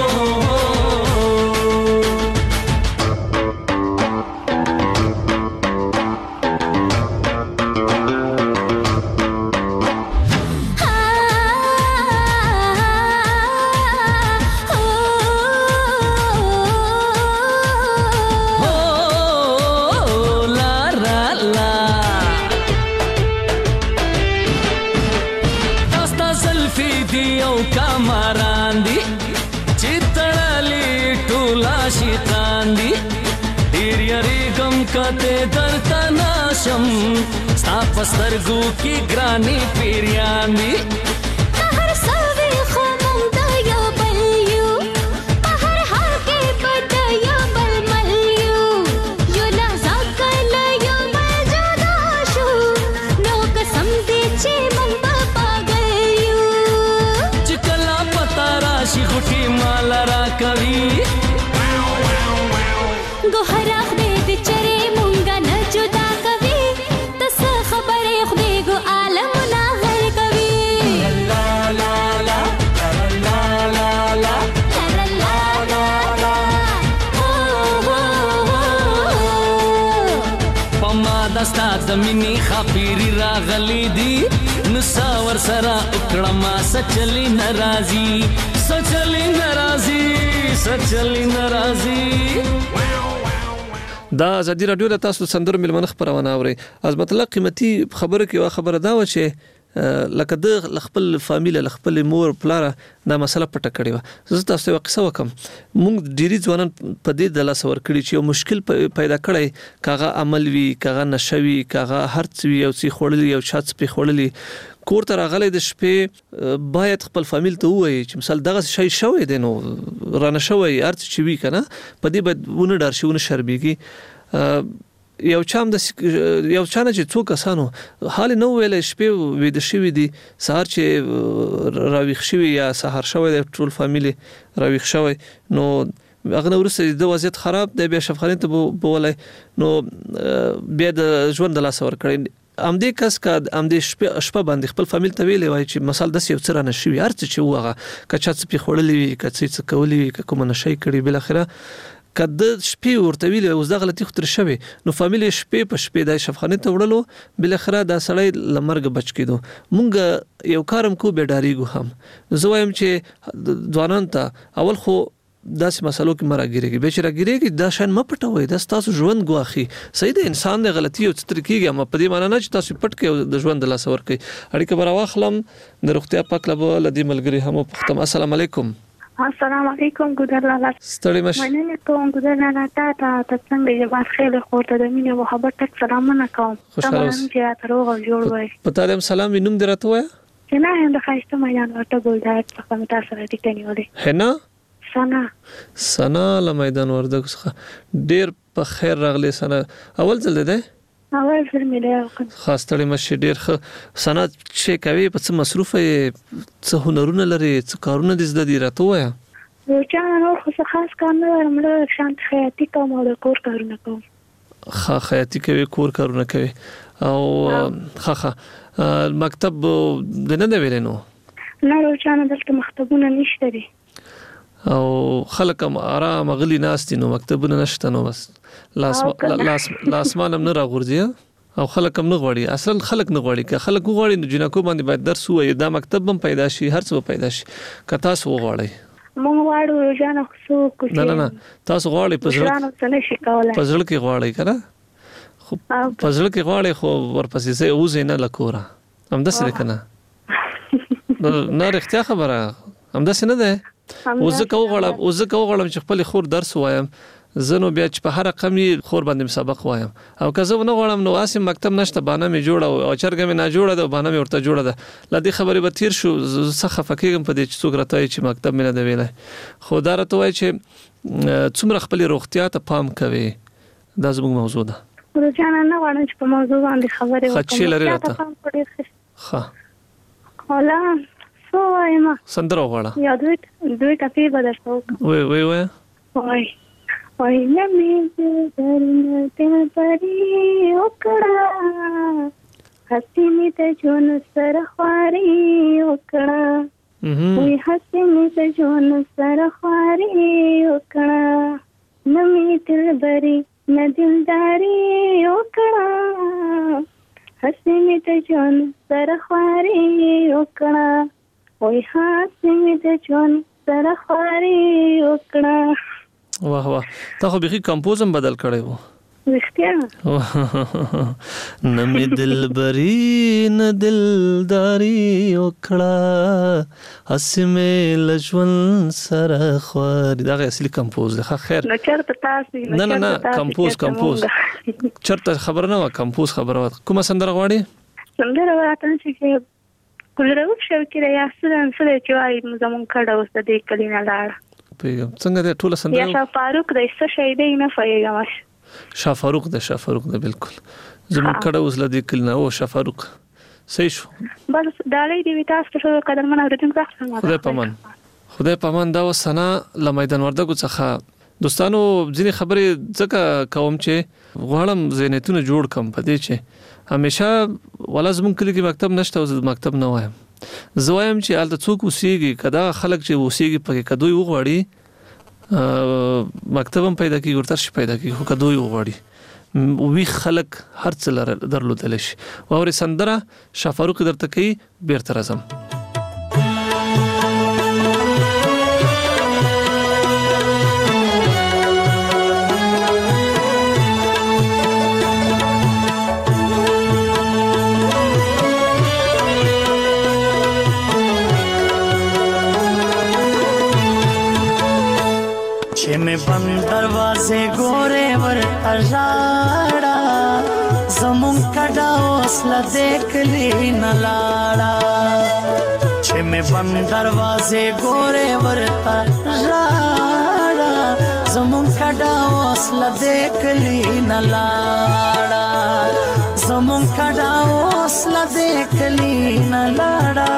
कते दरता नाशम स्ताप स्तरगु की ग्रानी पेरियानी हर सवे खमम दया बलियो हर हाल के बदया बलमलियो यो लाजा कलयो मजदाशो नो कसम दे चे मंबा पागलियो चिकला पता राशि गुटी माला रा कवि गोहरा दे चरे मुंगा न जुदा कभी तस खबरे खुदे गो आलम ना हर कभी ला ला ला ला ला ला ला ला ला हो हो पमा दस्ता जमीनी खापीरी रागली दी نساور سرا اکڑا ما سچلی ناراضی سچلی ناراضی سچلی ناراضی. دا ازادي رادیو د تاسو سندرو ملمنخ پرونه اوري. عظمت الله قیمتي خبره کې وا خبره دا و چې لکه د خپل فامیل خپل مور پلار دا مسله پټه کړې و. زه تاسو یو قصه وکم. مونږ ډيري ځوانان په دې د لاس ور کړی چې یو مشکل پیدا کړی کاغه عمل وی کاغه نشوي کاغه هرڅ وی او سی خړلې یو شات په خړلې کور ته راغلی د شپې باید خپل فامیل ته وایي چې مثال دغه شی شوی دی نو رانه شوی ارڅ چې وی کنه په دې باید ونه ډار شي ونه شرمېږي. یو چام د یو چانه چې څو کسانو حال نو ویل شپې وې د شوی دي سهار چې راويخ شوی یا سهار شوی د ټول فامیلی راويخ شوی نو هغه نو ورسره د وضعیت خراب دی بیا شفخانه ته بولای نو بیا د ژوند د لاس ور کړی ام دې کس کا ام دې شپه شپه باندې خپل فامیل ته ویلې وای چې مثال د یو څه رانه شوی ارڅ چې وغه کچا څه په خړلې وي کڅ څه کولې کوم نشي کړی بل اخره کده شپې ورته ویل اوس د غلطي خطر شوی نو فامیلی شپې په شپې د شفخانه ته وړلو بل اخره د سړی لمرګ بچ کېدو. مونږ یو کارم کو به ډاریګو هم زویم چې ځوانان ته اول خو داسې مسلو کې مراګریږي به چې راګریږي دا شان م پټوي د تاسو ژوند ګواخي صحیح د انسان د غلطي او ستر کېږي ما په دې معنی نه چې تاسو پټ کې د ژوند لاس ور کوي. اړیکه برا واخلم د روغتیا پاک لبو لدی ملګری هم پختم. السلام علیکم. السلام علیکم ګودر لالا ستړي مش مننه کوم ګودر لالا تا تا څنګه یې باز خیر خورته د مینه محبت تک سلامونه کوم. تمام چې تاسو جوړ وای پتا دې سلام وینم درته وای چې نه هم د خاصه میدان ورته ګولدار په کوم تاسو راځي کني ولې هنا سنا سنا له میدان ورده ډیر په خیر راغلی سنا اول ځل ده اول ځل مې ده خاص تړي مشه ډیر ښه سنا چې کوي په څه مصروفه څه هنرونه لري څه کارونه دې زده دي راته وای یو چا نو خو خاص کار نه ورمړ شانت خیاطي کوم او کور کارونه کوم. خا خیاطي کوي کور کارونه کوي او خا خا مکتب د نه دی ویلنو نه یو چا نه دلته مکتبونه نشته دي او خلک هم آرام غلي ناستي نو مکتبونه نشته نو بس لاس لاس لاسمان هم نه راغورځي او خلک هم نه غواړي اصلا خلک نه غواړي که خلک غواړي نو جنکو باندې باید درس وایي دا مکتب هم پیدا شي هر څه پیدا شي که تاسو غواړئ مونږ غواړو روزانه خصو کوشش نه نه نه تاسو غواړئ په ځل په ځل کې غواړئ کنه خو په ځل کې غواړئ خو ورپسې زه اوس نه لکوره هم د سره کنه نه رښتیا خبره هم د سره نه ده وزکه وغړم وزکه وغړم چې خپل خور درس وایم زنو بیا چې په هر رقم خور باندې سبق وایم او که زه نه غواړم نو اسیم مکتب نشته بانه می جوړه او چرګه می نه جوړه ده بانه می ورته جوړه ده لدی خبرې به تیر شو څه خفقېږم په دې چې څوک راته چې مکتب می نه دی ویلای خو دا راته وای چې څومره خپل روغتیا ته پام کوي دا زموږ موضوع ده. ورجانه نه غواړم چې په موضوع باندې خبرې وکړم. خچې لري راته ښه حالا سو وایم سندره وغواړه یا دوی دوی کافي بدل شو وای وای وای وای وای لمې درنه ته پری وکړه حسینه ته جون سره خواري وکړه وای حسینه ته جون سره خواري وکړه نمې تل بری ندلداري وکړه حسینه ته جون سره خواري وکړه وای حسینه ته جون سره خواري وکړه. واه واه تا خو بخي کمپوزم بدل کړی وو وختیا نمې دلبري نه دلداري وکړه اسمه لجون سره خواري دا اصلي کمپوز ده خیر نو چرته تاسو نه نه نه کمپوز کمپوز چرته خبر نه و کمپوز خبره کومه سندره غواړي سندره راته چې کولره وښو کې یا سره سره چې وایي زمون کډه وسته دې کلینا لاړ پیغام څنګه د ټوله سندره یا شاه فاروق د څه شي دی نه فایګم شاه فاروق د شاه فاروق د بالکل زمون کډه وسله د کلینا او شاه فاروق صحیح شو بس دالې دی تاسو ته قدر من اوریدم ځخه خدای پامان خدای پامان دا وسنه ل میدان وردګو څخه دوستانو ځینې خبرې ځکه کوم چې غواړم زینتونه جوړ کم پدې چې همیشه ولا زمون کلی کې مکتب نشته او مکتب نه وایم زوایم چې الته څوک وسیږي کدا خلک چې وسیږي په کدوې وغوړي مکتبم پیدا کیږي ورته شي پیدا کیږي خو کدوې وغوړي وی خلک هر څه درلودل شي. او سندره شافاروق درته کوي بیرته راځم. में बंद दरवाजे गोरे वर अजाड़ा ज़मुन कड़ा हौसला देख ली न लाड़ा. छे में बंद दरवाजे गोरे वर अजाड़ा ज़मुन कड़ा हौसला देख ली न लाड़ा. ज़मुन कड़ा हौसला देख ली न लाड़ा.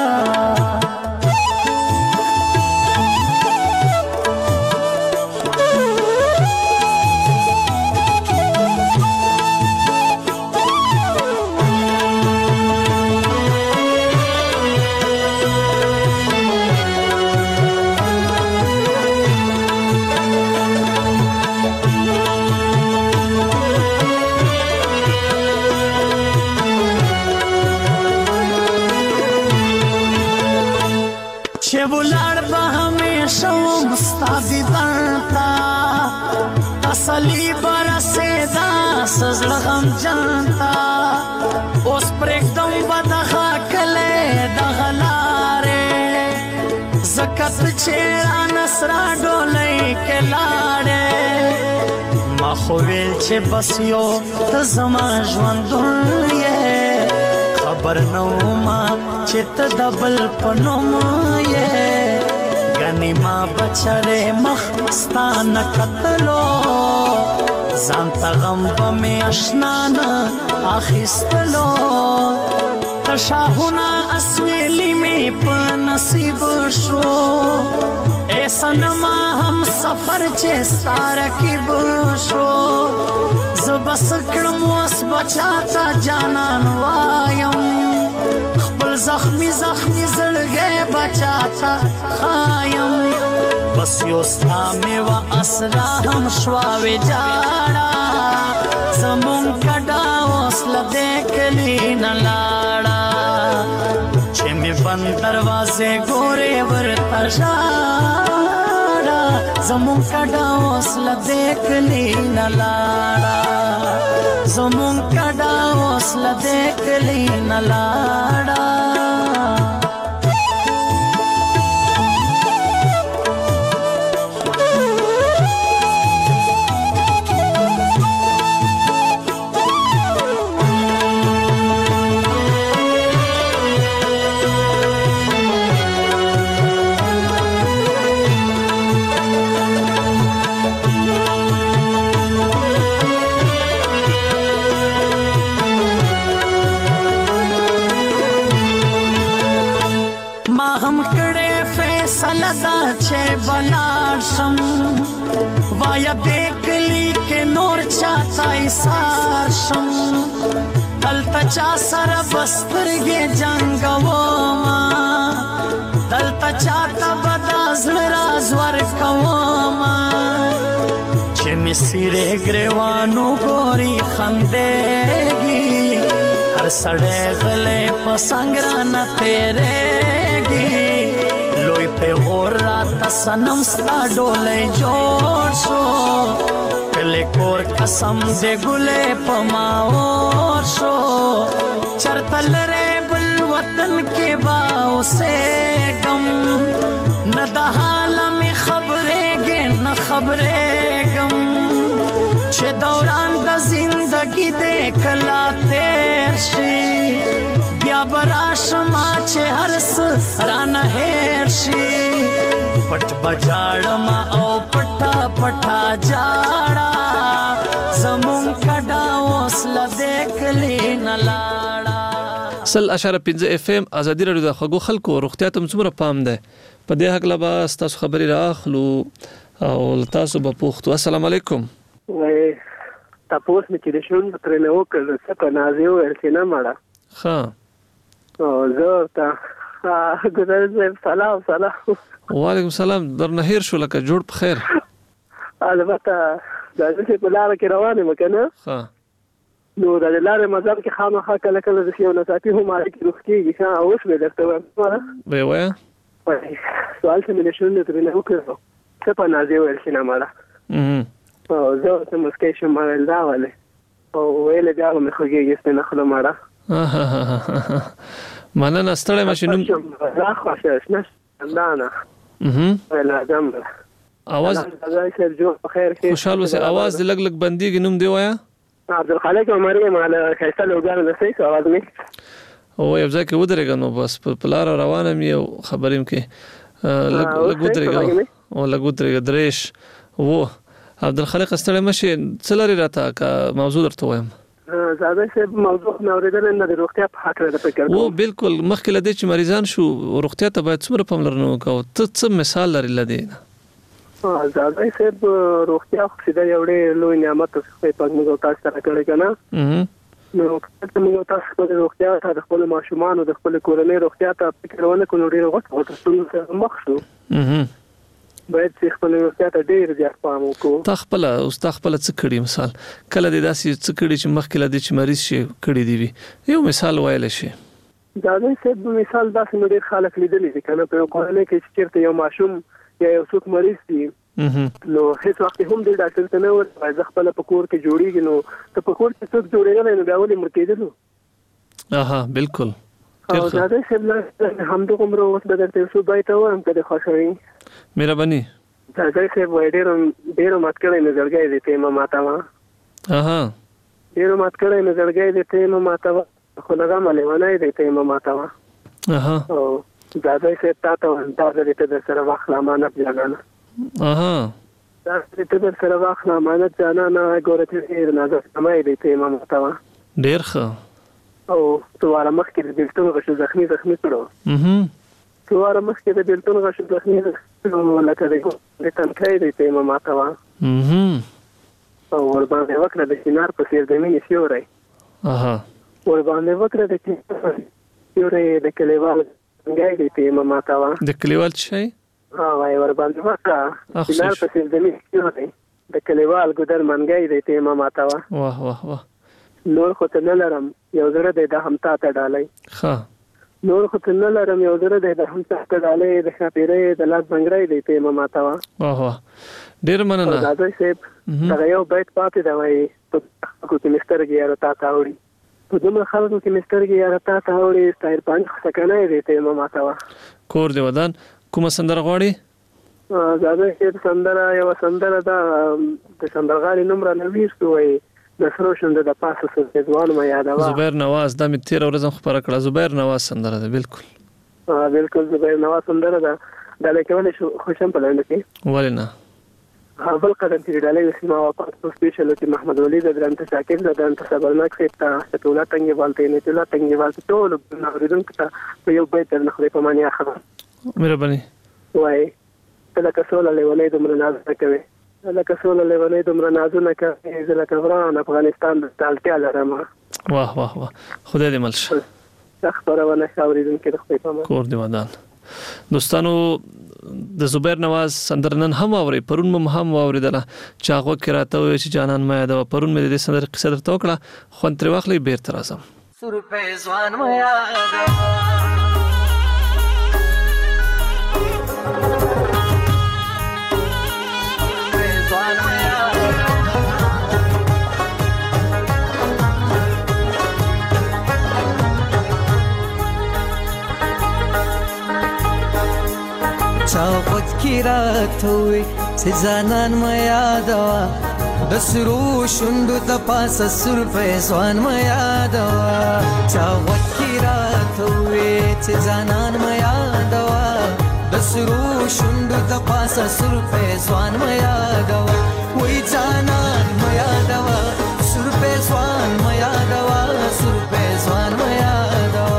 बुलाड़ हमेशा मुस्तादी बनता असली बरसे दास गम जानता उस पर एकदम बदखा कले दगलारे जकत छेड़ा नसरा डोले के लाड़े माखोवेल छे बसियो तजमा ज्वंदुये खबर नौमा चित दबल पनोम ये गनी माँ बचरे मखस्तान कतलो जानता गम बमे अशनाना आखिस्तलो तशाहुना असवेली में पनसीब शो ऐसा नमा हम सफर चे सारा की बुशो जबस क्रमोस बचाता जानान वायम खबल जख्मी जख्मी जलगे बचाता खायम बस योस्ता में व असरा हम श्वावे जाड़ा ज़मुन कड़ा हौसला देख ली न लाड़ा. छे में बंद दरवाजे गोरे वर तजाड़ा ज़मुन कड़ा हौसला देख ली न लाड़ा. ज़मुन कड़ा हौसला देख ली न लाड़ा. सलदा छे बनाशम वाया देख ली के नोर चाचा इसारशम दलता चा सर बस्तर गे जंगवोमा दलता चाता बदाज़ राज़वर कवोमा छे मिसिरे ग्रेवानो गोरी खंदेगी हर सड़े गले पसंगरा न तेरेगी लोई पे हो रात सनम सा डोले जोर शो कले कोर कसम दे गुले पमाओर शो चरतल रे बुल वतन के बाव से गम न दहाल में खबरे गे न खबरे गम छे दौरान द जिंदगी देख ला तेर शी या बराशमा छे हरस राना हेरशी पट बजाड़मा ओ पटा पटा जाड़ा ज़मुन कड़ा हौसला देख ली न लाड़ा. सل اشاره پنځه اف ام ازادي رادیو د خلکو خلکو روغتیا ته څومره پام ده په دې حق لا به تاسو خبري راخلو او تاسو به پوښتو. السلام علیکم. تاسو مې چې د شون تر له وکړ څه کنازیو ورسینه مړه ها او زه ته ګذر سلام سلام وعلیکم السلام در نه هیر شو لکه جوړ په خیر. البته دا چې په لار کې روانه مکنه ها نو د لارې مزل کې خامخا کله کله د یو نصافي هم اړیکې روغتیږي ښه اوس به درته وایم به وایه سوال څه مې شونه ترې نه وکړو څه په نازي ویل شي نه مړه او زه څه مسکې شم ویل دا ولې او ویل بیا مې خوږیږي ست نه خلو مړه مننه ستړی ماشینوم دا خوښه شنه اندانه اها ولا دم اواز خوشحال وسه اواز د لګ لګ بنديږي نوم دی وایا عبدالخالق عمري مال خیسته لوګان نه سي اواز می او یو ځکه ودرېګ نو بس په لار روانه مې یو خبرېم کې لګ لګ ودرېګ او لګ ودرېګ درېش وو عبدالخالق ستړی مشه څلری راته کا موضوع درته وایم زاده چې موضوع نو ورېدل نه د روغتیا په حق لري فکر وو بالکل مخکې لدې چې مریضان شو روغتیا ته باید څومره پاملرنه وکړو ته څه مثال لري لدې زاده چې روغتیا خو د یو ډېر لوی نعمت په پاک موږ تاسو سره کړی کنه نو کله موږ تاسو په روغتیا ته د خپل ماشومان او د خپل کورنۍ روغتیا ته فکرونه کوو ډېر وخت ورته ستونزه مخ شو باید چې خپل روغتیا ته ډېر زیات پام وکړو تا خپل او تا خپل څه کړی مثال کله د داسې څه کړی چې مخکې لدې چې مریض شي کړی دی یو مثال وایل شي زاده چې مثال داسې ډېر خلک لیدلی دي کنه په کورنۍ کې چې چیرته یو ماشوم یا یو څوک مریض دي نو هیڅ وخت هم د ډاکټر ته نه ورته ځخپل په کور کې جوړیږي نو ته په کور کې څوک جوړیږي نو بیا ولې مړ کېدلو اها بالکل او دا د شبل هم د عمر اوس د درته شو بایته وم کده خوشوي مهرباني دا ځکه چې ډېر ډېر مات کړي نظرګای دي ته ما ماتا وا اها ډېر مات کړي نظرګای دي ته ما ماتا وا خو لږه ملي ونه دي ته ما ماتا وا اها او دا ځکه چې تاسو دا د سره واخلا امانت لګاله اها دا چې د سره واخلا امانت ځانا نه ګورته ډیر نظر سمای دی ته امام متوا ډیر ښه او تواره مخکې د بلتون غشو زخمی زخمی کړو اها تواره مخکې د بلتون غشو زخمی کړو لکه د تنکای دی ته امام متوا اها او ور باندې وکړه د سینار په سیر د مینې سیوري اها ور باندې وکړه د سیوري د کلیوال څنګه دی ته امام متوا د کلیوال شي ها وای ور باندې وکړه سینار په سیر د مینې سیوري د کلیوال ګدر منګای دی ته امام متوا واه واه واه نور خو ته نه لرم یو زړه د د هم تا ته ډالای ښه نور خو ته نه لرم یو زړه د د هم تا ته ډالای د خاطرې د لاس بنگړای دی ته امام متوا واه واه ډیر مننه دا چې دا یو بیت پاتې دا وای په کو ته مسترګي یاره تا ته وړي په دومره خلکو کې مسترګي یاره تا ته وړي ستایر باندې څنګه دی ته امام متوا کور دی ودان کوم سندره غواړي زاده چې سندره یو سندره دا د سندرغالي نمبر نویر سوې د سروشن د پاسه سره ځوان ما یادوا زبیر نواز د مې تیر ورځم خبره کړه زبیر نواز سندره ده بالکل ها بالکل زبیر نواز سندره ده د لیکونه خوشم په لاندې کې ولینا اول قدم چې ډالې سیمه او په سپیشل چې محمد ولی د درنت شاکر د درنت صبرناک سیتا ټوله څنګه والته نه ټوله څنګه والته ټول نغریدون کته په یو بیت نه خو په معنی اخر مهرباني وای کله کسوله ولې د مرناز کوي لکه سوله لیونی دومره نازونه کوي زه لکه وران افغانستان د تالتیا لرم واه واه واه خدای دې مل شه خبرونه خاورېدونکي د خپل پام کور دی ودان دوستانو د زبیر نواز سندرنن هم اوري پرون مم هم اوریدله چې هغه کراته وي چې جانان ما یاد و پرون مې د سندر قصه درته وکړه خو تر واخلې بیر تر اعظم سر په ځوان ما یاد چاوت کی رات ہوئی سے زانان ما یادوا د سرو شوندو د پاس سر فیضان ما یادوا چاوت کی رات ہوئی سے زانان ما یادوا د سرو شوندو د پاس سر فیضان ما یادوا وای زانان ما یادوا سر فیضان ما یادوا سر فیضان ما یادوا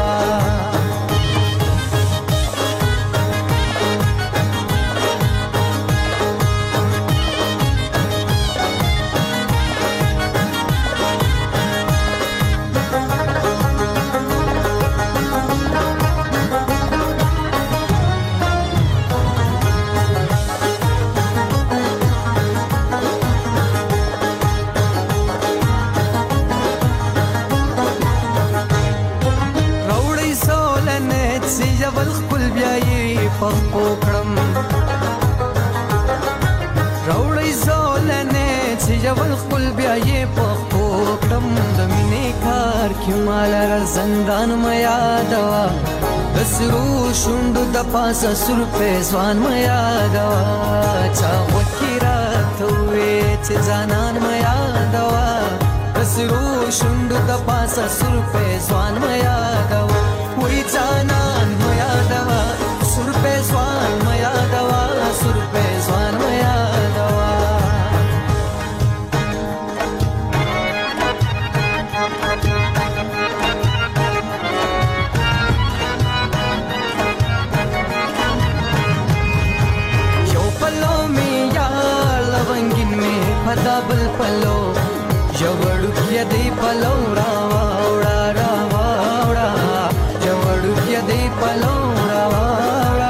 ژول خپل بیا یې پخپو کړم د مینې کار کې مال را زندان مې یادوا د سرو شونډو د پاسه سور پېزوان مې یادوا چا وکړه راته وې چې ځانان مې یادوا د سرو شونډو د پاسه سور پېزوان مې یادوا وې ځانان مې یادوا سور پېزوان مې یادوا سور پېزوان مې یادوا دبل پلو جوړو کې دی پلو را وړا را وړا جوړو کې دی پلو را وړا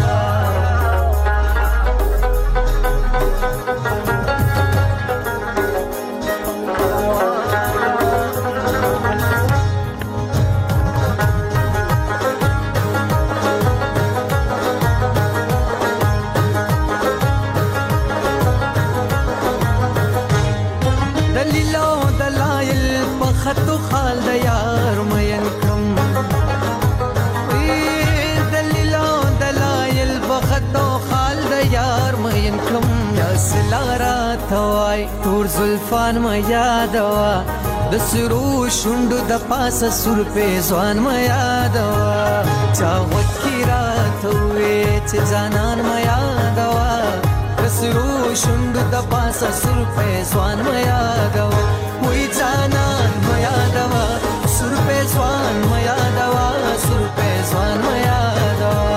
خطو خال د یار مین کم وی دلیلو دلایل بخطو خال د یار مین کم یاسلارا توای تور زلفان ما یادوا د سرو شوندو د پاسه سور پېزوان ما یادوا چا وکیرا توې چې ځانان ما یادوا د سرو شوندو د پاسه سور پېزوان ما یادوا وی ځانان ما یادوا سور پېزوان ما یادوا سور پېزوان ما یادوا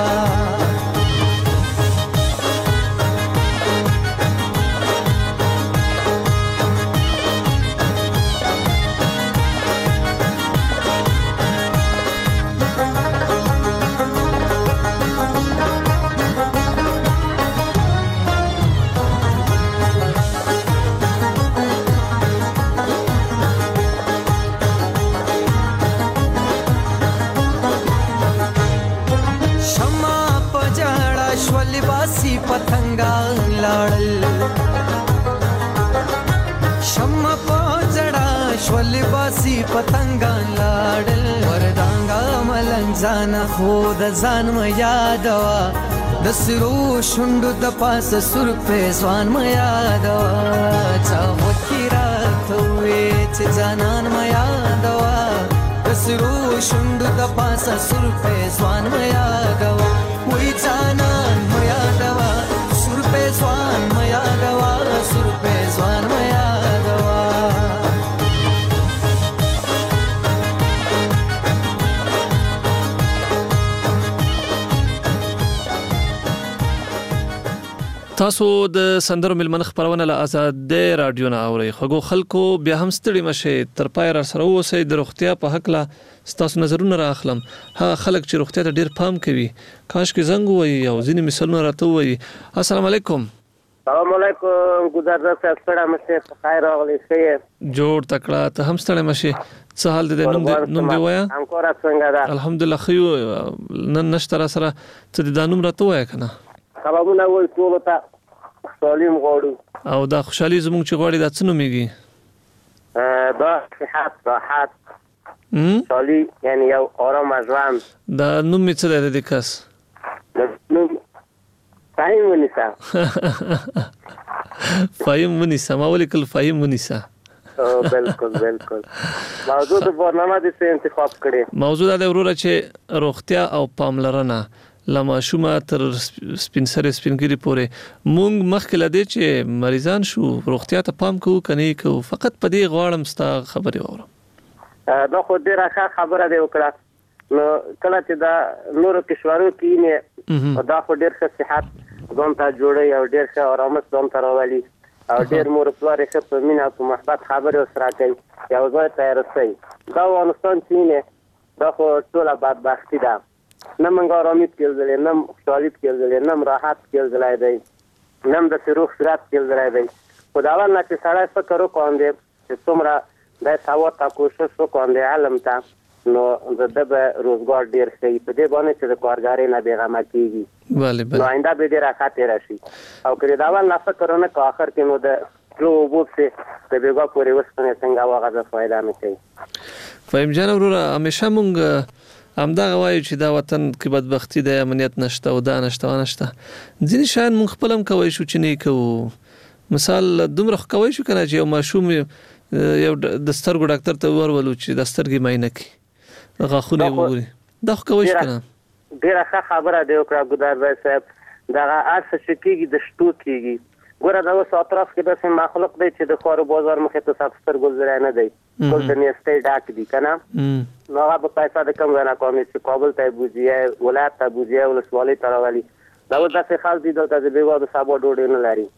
پتنګان لاړل شمع په جړا شول باسي پتنګان لاړل وردانګا ملنځان خو د ځان م یادوا د سرو شوندو د پاسه سور پېزوان م یادوا چا وکیرا توې چې ځانان م یادوا د سرو شوندو د پاسه سور پېزوان م یادوا وې ځانان م یادوا سور پېزوان م یادوا سور پېزوان م یادوا تاسو د سندرو ملمن خبرونه له آزاد رادیو نه اوري خو خلکو بیا هم ستړي مشه تر پای را سره اوسې د روغتیا په حق لا تاسو نظرونه راخلم ها خلک چې روغتیا ته ډیر پام کوي کاش کې زنګ وي او ځینې مثالونه راته وي السلام علیکم السلام علیکم ګذر راځه ستړه مشه خیر راغلی شه جوړ تکړه ته هم ستړي مشه څه حال دې نوم دې نوم دی وایا انکور څنګه ده الحمدلله خو نن نشته سره ته دې دانوم راته وایا کنه سلامونه وای ټول ته سالم غواړو او دا خوشحالي زموږ چې غواړي دا څه نومېږي دا صحت راحت خوشحالي یعنی یو آرام ژوند دا نوم یې څه دی د دې کس نوم فهیم ونیسه فهیم ونیسه ما ولیکل فهیم ونیسه بالکل بالکل موضوع د برنامه د څه انتخاب کړي موضوع دا وروره چې روغتیا او پاملرنه لما شومه تر سپینسر سپینګری پورې مونږ مخکې لدې چې مریضان شو روغتیا ته پام کوو کني کوو فقط په دې غواړم ستا خبرې اورم دا خو ډیره ښه خبره دی وکړه نو کله چې دا نورو کشورو کې نه دا خو ډیر ښه صحت ځان ته جوړي او ډیر ښه آرامت ځان ته راولي او ډیر مور پلار یې په مینا او محبت خبرې سره کوي یو ځای ته رسي دا افغانستان چې نه دا خو ټول بدبختی ده نه منګ آرامي کېږي نه خوشحالي کېږي نه راحت کېږي دی نه د روح سرات کېږي دی خدای نه چې سړی فکر وکړي چې څومره د ثواب تا کوشش وکړي علم ته نو د دې روزګار ډیر شي په دې باندې چې د کارګاري نه بیغمه کیږي bale bale نو آینده به ډیر راحت راشي او کړي دا ول نه فکر نه کا اخر کې نو د جو وبو په د بیګا پورې وسپنه څنګه واغه فائدہ نه کوي. فهم جان وروره همیشه مونږ همدغه وایو چې دا وطن کې بدبختی د امنیت نشته او دا نشته او نشته. ځینې شیان مونږ خپل هم کوی شو چې نه کوو. مثال دومره کوی شو کنه چې یو ماشوم یو د سترګو ډاکټر ته ورولو چې د سترګې معاینه کړي غاښونه وګوري. دا خو کوی شو کنه. ډیره ښه خبره دی وکړه ګودار صاحب. دغه ارڅ شکیږي د شتو کیږي. ګوره دا اوس اطراف کې داسې مخلوق دی چې د خارو بازار مخې ته سات سترګو ځای نه دی. ټول د نیستۍ ډاک دي کنه. نو هغه په پیسې د کم غنا کومې چې کابل ته بوځي ولایت ته بوځي ولسوالۍ ته راولي. دا اوس داسې خلک دي دلته د بیګا د سابو ډوډۍ نه لري.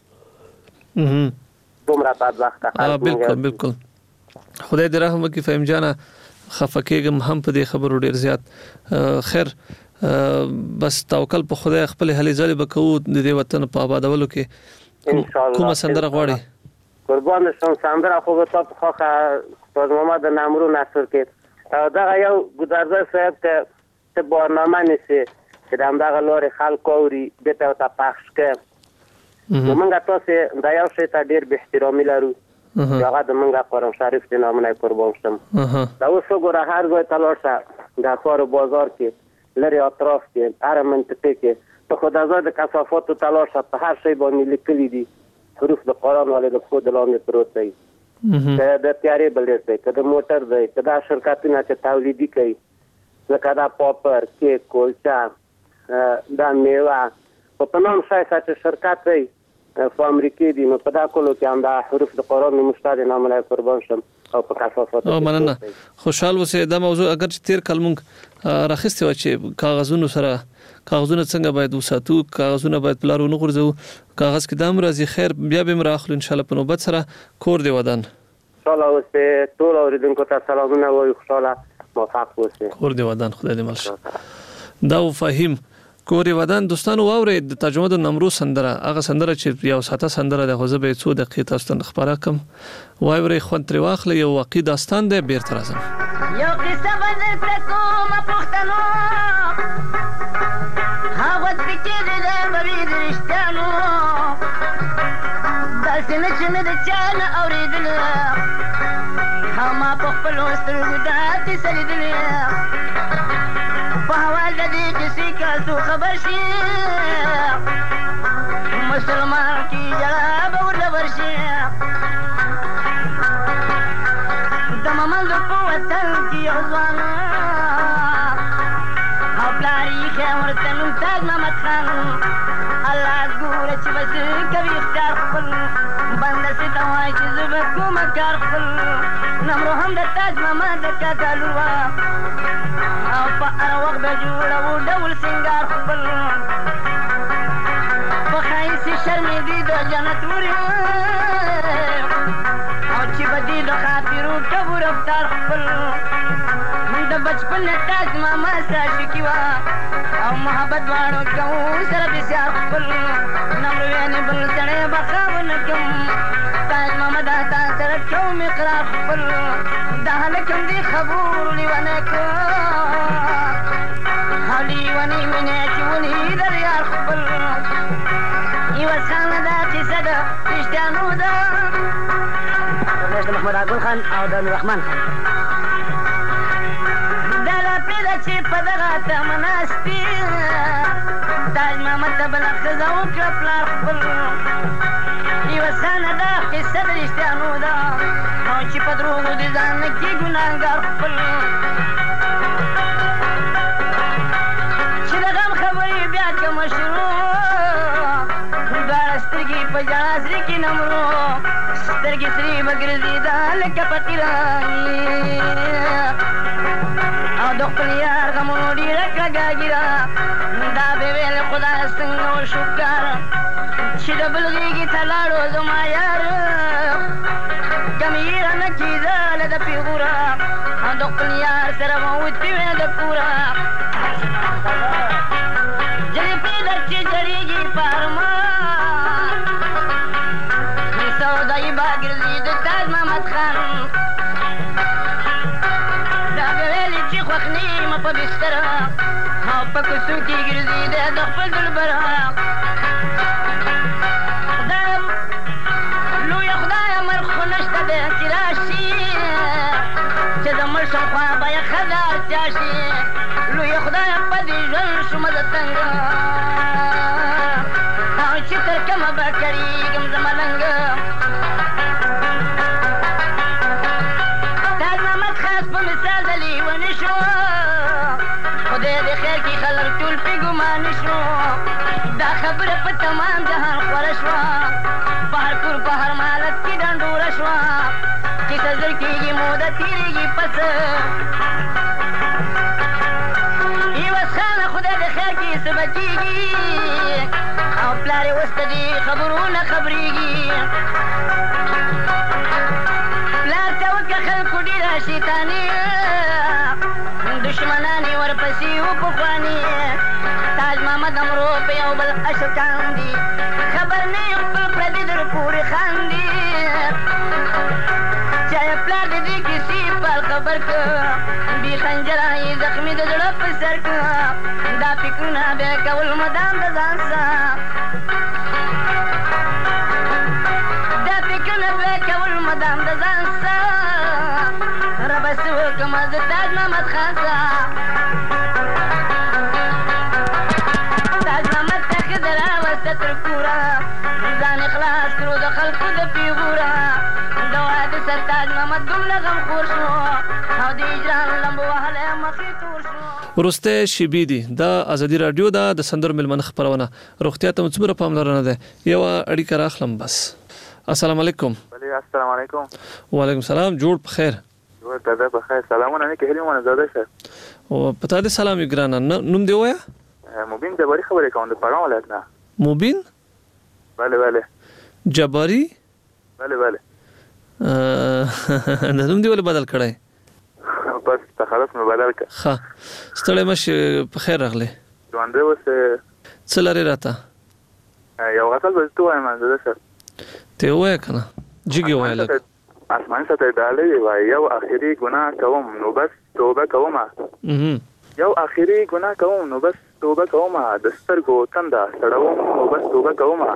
دومره بدبخته خلک. بالکل بالکل. خدای دې رحم وکړي فهم جانه. خفه کېږم هم په دې خبرو ډېر زیات. خیر بس توکل په خدای خپل هلي ځلې بکو د دې وطن په آبادولو کې. ان شاء الله کومه سندره غواړي؟ قربان شم سندره خو به تاسو خو استاد محمد نامرو نصر کې دا یو ګودرزه صاحب ته ته برنامه نشي چې دا همدغه لوري خلک اوري به ته تا پخش کې. موږ تاسو دا یو شی ته ډیر به احترامي لرو. هغه د موږ قرآن شریف د نامه قربان شم. دا اوس وګوره هر ځای تلاشه د کارو بازار کې لري اطراف کې هر منطقه کې په خدازه د کثافات تلاشه په هر شی باندې لیکلي دي حروف د قرآن والے د خود لاندې پروت دی. د تیارې بلډ دی که د موټر دی که دا شرکتونه چې تولیدي کوي لکه دا پاپر کیک کلچه دا میوه په نام شایسته چې شرکت دی په امریکا دی نو په دا کولو کې هم دا حروف د قرآن مشتاق نامه قربان شم او په کثافات. او مننه خوشحال اوسې. دا موضوع اگر چې تیر کال مونږ راخسته و چې کاغذونو سره کاغذونه څنګه باید وساتو کاغذونه باید پلارونه غورځو کاغذ کې دام راځي. خیر بیا به مراخلو ان شاء الله په نوبت سره کور دی ودان. ان شاء الله اوسې ټول اوریدونکو ته سلامونه وایو. خوشاله موفق اوسې. کور دی ودان. خدای دې مل شه. دا فهم کور دی ودان. دوستانو واوري د ترجمه د نمرو سندره هغه سندره چې یو ساته سندره د غوزه به څو دقیقې تاسو ته خبره کوم. واوري خوند تر واخله یو واقعي داستان دی بیرته راځم. یو قصه بدل کوم پښتنو هغه چې د مری درشتانو داسې نه چې مې د چا نه اورېدل هما په خپل سترګو داسې سلیدل په حوال د دې کیسې کاسو خبر شي مسلمان کې جلا به ورته ورشي د ممل په وطن کې یو ځوان او پلار یې ښه ورته نوم تاج محمد خان الله ګوره چې بس کوي اختیار خپل بنده سي ته وایي چې زه به کومه کار خپل نمرو هم د تاج محمد د کاکا لور وه او په هر وخت به جوړوو ډول سینګار خپل په ښایستې شرمېدې د جنت لورې او چې به دې د خاطرو ټبو رفتار خپل د بچپن نه تاج ماما سره شکي وه او محبت دواړو کوو سره بسیار خپل نمرو یعنې بل سړی به ښه ونه کړم تاج ماما دا تا سره کوم اقرار خپل دا هلک هم دې خبرو لیونی کړ او لیونی مینې چې ولیدل یار خپل یوه څانګه دا کیسه ده رښتیانو ده د محمد عګل خان او د نوررحمن خان دا لاپې ده چې په دغه تمه ناستې تاج محمد ته بله ښځه وکړه پلار خپل یوه څانګه دا قصه د رښتیانو ده او چې په دروغو د ځان نه کي ګناهګار خپل چې د غم خبرې بیا کومه شروع دواړه سترګې په ژړا زړه کې نمرو سترګې سرې به ګرځېده لکه فقیرانې او د خپل یار غمونو ډېره کړه ګاګیره دا به ویل خدای څنګه وشکر چې د بل غېږې ته لاړو زما یار کم یې رانه کېده له د پیغوره او د خپل یار سره به وتې وې د پوره جلفې در چې جړېږي په ارمان سودایي به ګرځي د تاج محمد خان دا به ویلې چې خوښ نیمه په بستره او په کوڅو کې ګرځي د خپل دلبره دا لویه خدای چا شي لوی خدای په دې ژوند شوم زه تنګ او چې تر کومه به کړېږم زه ملنګ تاج محمد خاص په مثال د لیوني شو خدای دې خیر کړي خلک ټول پې ګماني شو دا خبره په تمام جهان خوره شوه په هر کور په هر مالت کې ډنډوره شوه کیسه زر کېږي موده تېرېږي پس عوض خانه خدای دې خیر کړي څه به کېږي او پلار یې اوس ته دې خبرو نه خبرېږي پلار ته وکړه خلکو ډېره شیطاني دشمنان یې ورپسې و پخواني تاج محمد امرو په یو بل اشکان دي خبر نه یې خپل پردي در پورې خاندي چا یې پلار د دې کیسې پال خبر که بې خنجره یې زخمي د زړه په سر که دا فکرونه بیا کول مدام د ځان سه دا فکرونه بیا کول مدام د ځان سه ربه څه وکړمه زه تاج محمد خان سه تاج محمد ته ښځه راوسته تر کوره ځان یې خلاص کړو د خلکو د پیغوره د واده سر تاج محمد دومره غمخور شو او د اجران لمبو وهلی مخې تور شو وروستی شیبې دي دا ازادي راډیو ده د سندرو میلمنه خپرونه روغتیا ته مو څومره پاملرنه ده یوه اړیکه راخلم بس السلام علیکم السلام علیکم وعلیکم السلام جوړ په خیر جوړ دادا په خیر سلامونه نه کې هلي مونه زاده شه او پتا دې سلام ګرانه نوم دی وایا مبین جباری خبرې کوم د پړاو ولایت نه مبین بله بله جباری بله بله نوم دی ولې بدل کړی بس تخلص مې بدل کړ ښه ستړی مشه په خیر راغلی ژوندی اوس څه لرې راته یو غزل به زه ووایم زه سر ته ووایه که نه جګې ووایه لږ اسماني سطح ډالۍ وایي یو اخري ګناه کوم نو بس توبه کومه یو اخري ګناه کوم نو بس توبه کومه د سترګو تنده سړوم نو بس توبه کومه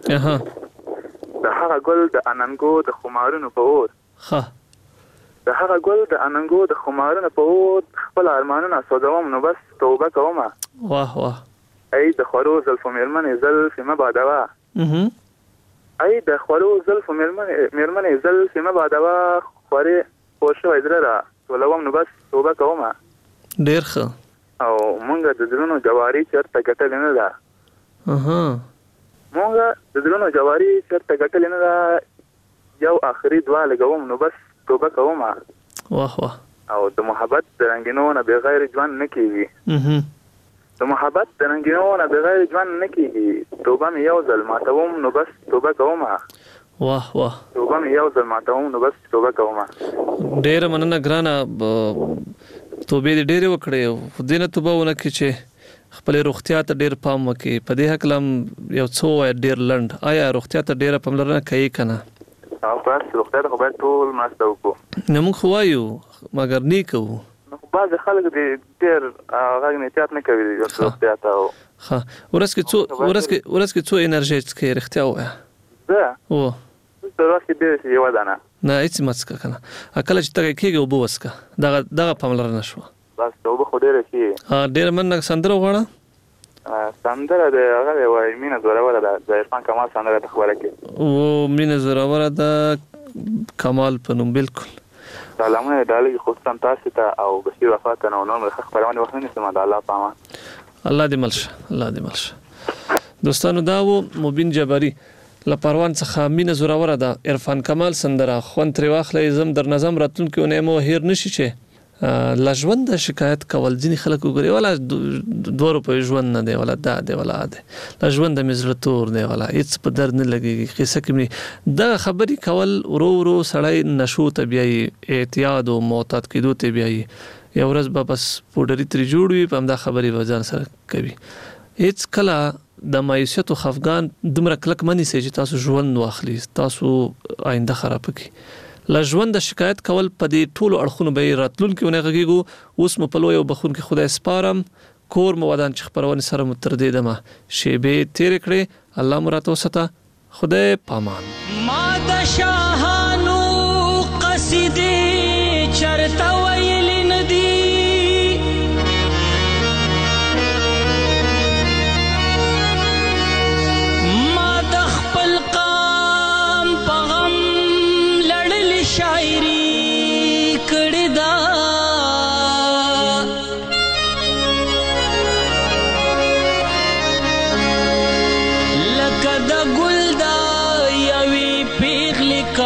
د هغه ګل د اننګو د خمارونو په اور ښه د هغه ګل د اننګو د خمارونو په اور خپل ارمانونه سوځوم نو بس توبه کومه واه واه ای د خورو زلفو مېرمنې زلفې مه بادوه ای د خورو زلفو مېرمنې زلفې مه بادوه خورې خور شوی زړه را ټولوم نو بس توبه کومه ډېر ښه او مونږ د زړونو جواري چېرته ګټلې نه ده مونږ د زړونو جواري چېرته ګټلې نه ده یو آخري دعا لګوم نو بس توبه کومه واه واه او د محبت د رنګینو نه بغیر ژوند نه کېږي د محبت د رنګینو نه بغیر ژوند نه کېږي توبه مې یو ځل ماتوم نو بس توبه کومه واه واه توبه مې یو ځل ماتوم نو بس توبه کومه ډېره مننه ګرانه توبې دې ډېرې وکړې خو دې نه توبه ونه کړې چې خپلې روغتیا ته ډېر پام وکړې په دې هکله هم یو څه ووایه ډېر لنډ آیا روغتیا ته ډېره پاملرنه کوي که نه او بس روغتیا ته خو باید ټول مرسته وکړو نه موږ خو وایو مګر نه کوو بعضې خلک دې ډېر هغه احتیاط نه کوي روغتیا ته ښه ورځ کې څو ورځ کې څو انرژي څښې رښتیا ووایه زه او د ورځ کې ډېرې شي یوه دانه نه هېڅ مه څښه که نه کله چې تږی کېږي اوبه وڅښه دغه دغه پاملرنه شوه بس د اوبه خو ډېره شي ډېره مننه سندره وغواړه سندره د هغه دی وایي مینه زوروره ده د عرفان کمال سندره ته خبره کې او مینه زوروره ده کمال په نوم بلکل سلامونه ډالۍ خصوصا تاسو ته او بشیر وفا ته نو نور مخ خبرونه وخت نه سم د الله پامه الله دې ملشه الله دې ملشه دوستانو دا و مبین جباری لپاروان څخه مینه زوروره ده عرفان کمال سندره خوند ترې واخلئ زم در نظم راتلونکي اونۍ مو هیر نشي چې له ژونده شکایت کول ځینې خلک وګوري ولا دوه روپۍ ژوند نه دی ولا دا دی ولا دی له ژونده مې زړه تور دی ولا هېڅ په درد نه لګېږي قصه کې مې دغه خبرې کول ورو ورو سړی نشو ته بیایي احتیاط او معتاد کېدو ته بیایي یو ورځ به بس پوډري ترې جوړ وي په همدا خبرې به ځان سره کوي هېڅ کله د مایوسیت او خفګان دومره کلک مه نیسئ چې تاسو ژوند واخلي تاسو آینده خرابه کړي له ژونده شکایت کول په دې ټولو اړخونو به یې راتلونکي اونۍ غږېږو اوس مو په لوی او بخونکي خدای سپارم کور مو ودان چې خپرونې سره مو تر دې دمه شیبې تېرې کړې الله مو راته وساته خدای پامان ما د شاهانو قصیدې چرته ویلې نه دي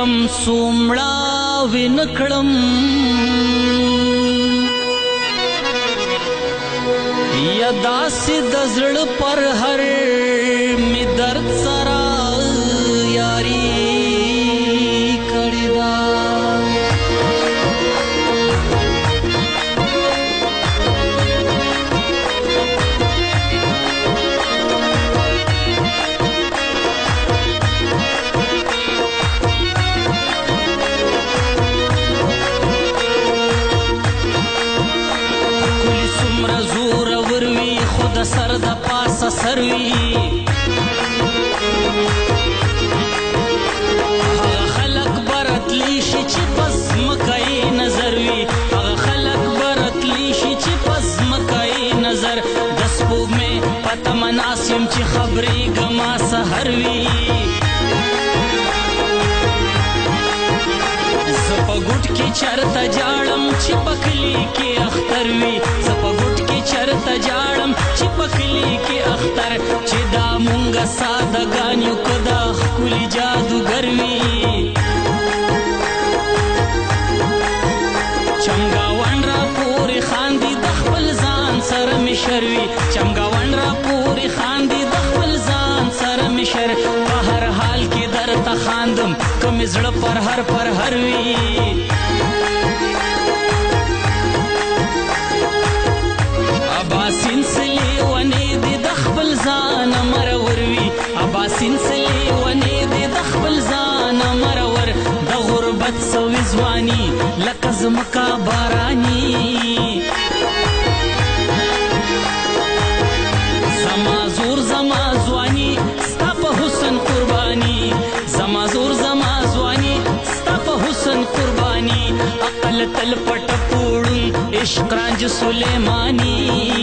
کړم سومړه وین کړم یا داسې د زړه پر هر می درد سره یاري کړې ده سر د پاسه سروي هغه خلق برتلی شي چې پس مکای نظر وي هغه خلق برتلی شي چې پس مکای نظر د سپوږمۍ پته مناسم چې خبرې ګما سحر وي زه په ګوټ کې چرته جاړم چې پکلی کې اختر وي زه په ګوټ کې چرته جاړم چې پکلی کې اختر چې دا مونږه سادهګان یو که دا ښکلي جادوګر وي چمګاون را پورې خاندي د خپل ځان سره مشر وي چمګاون را پورې خاندي د خپل ځان سره مشر په هر حال کې درته خاندم که مې زړه پر هر پر هر وي اباسین سلی ونې دې د خپل ځان مرور وي اباسین سلی ونې دې د خپل ځان مرور د غربت سوي ځواني لکه ځمکه باراني زما زور زما ځواني ستا په حسن قرباني زما زور زما ځواني ستا په حسن قرباني عقل تل پټ پوړون عشق رانج سلیمانی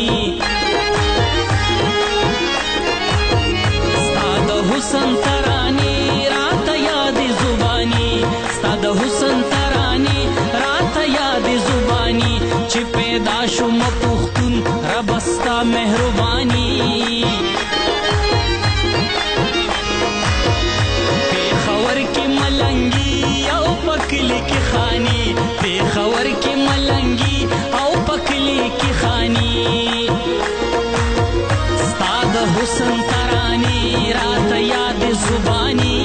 ستا د حسن تراني راته یاد زبانی ستا د حسن تراني راته یاد زبانی چې پیدا شوم پښتون رب ستا مهرباني پېښور کې ملنګي او پکلی کې خاني پېښور کې ملنګي او پکلی کې خاني ستا د حسن تراني راته یاد زبانی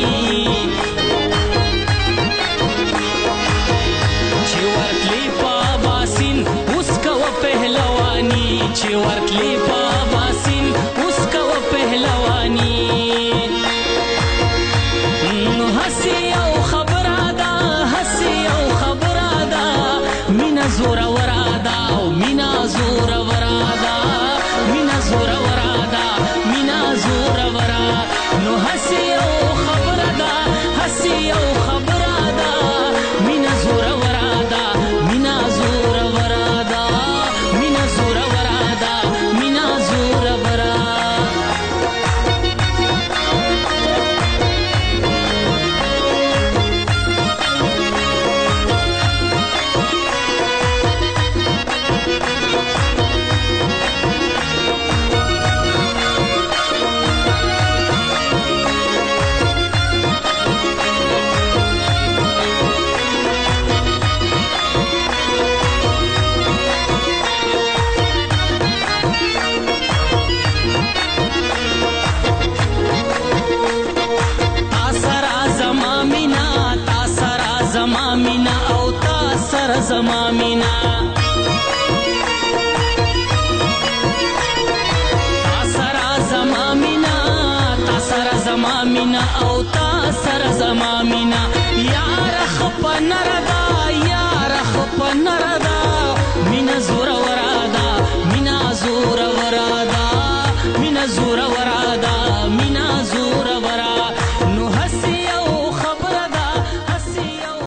چې ورتلی په اباسین اوس کوه پهلواني چې ورتلی په اباسین اوس کوه پهلواني هسې یو خبره ده هسې یو خبره ده مینه زوروره ده او مینه زوروره ده مینه زوروره ده مینه زوروره نو هسې یو خبره ده هسې یو خبره ده مینه زوروره ده مینه زوروره ده مینه زوروره ده مینه زوروره زما مینا تا سره زما مینا تا سره زما مینا او تا سره زما مینا یار خپه نره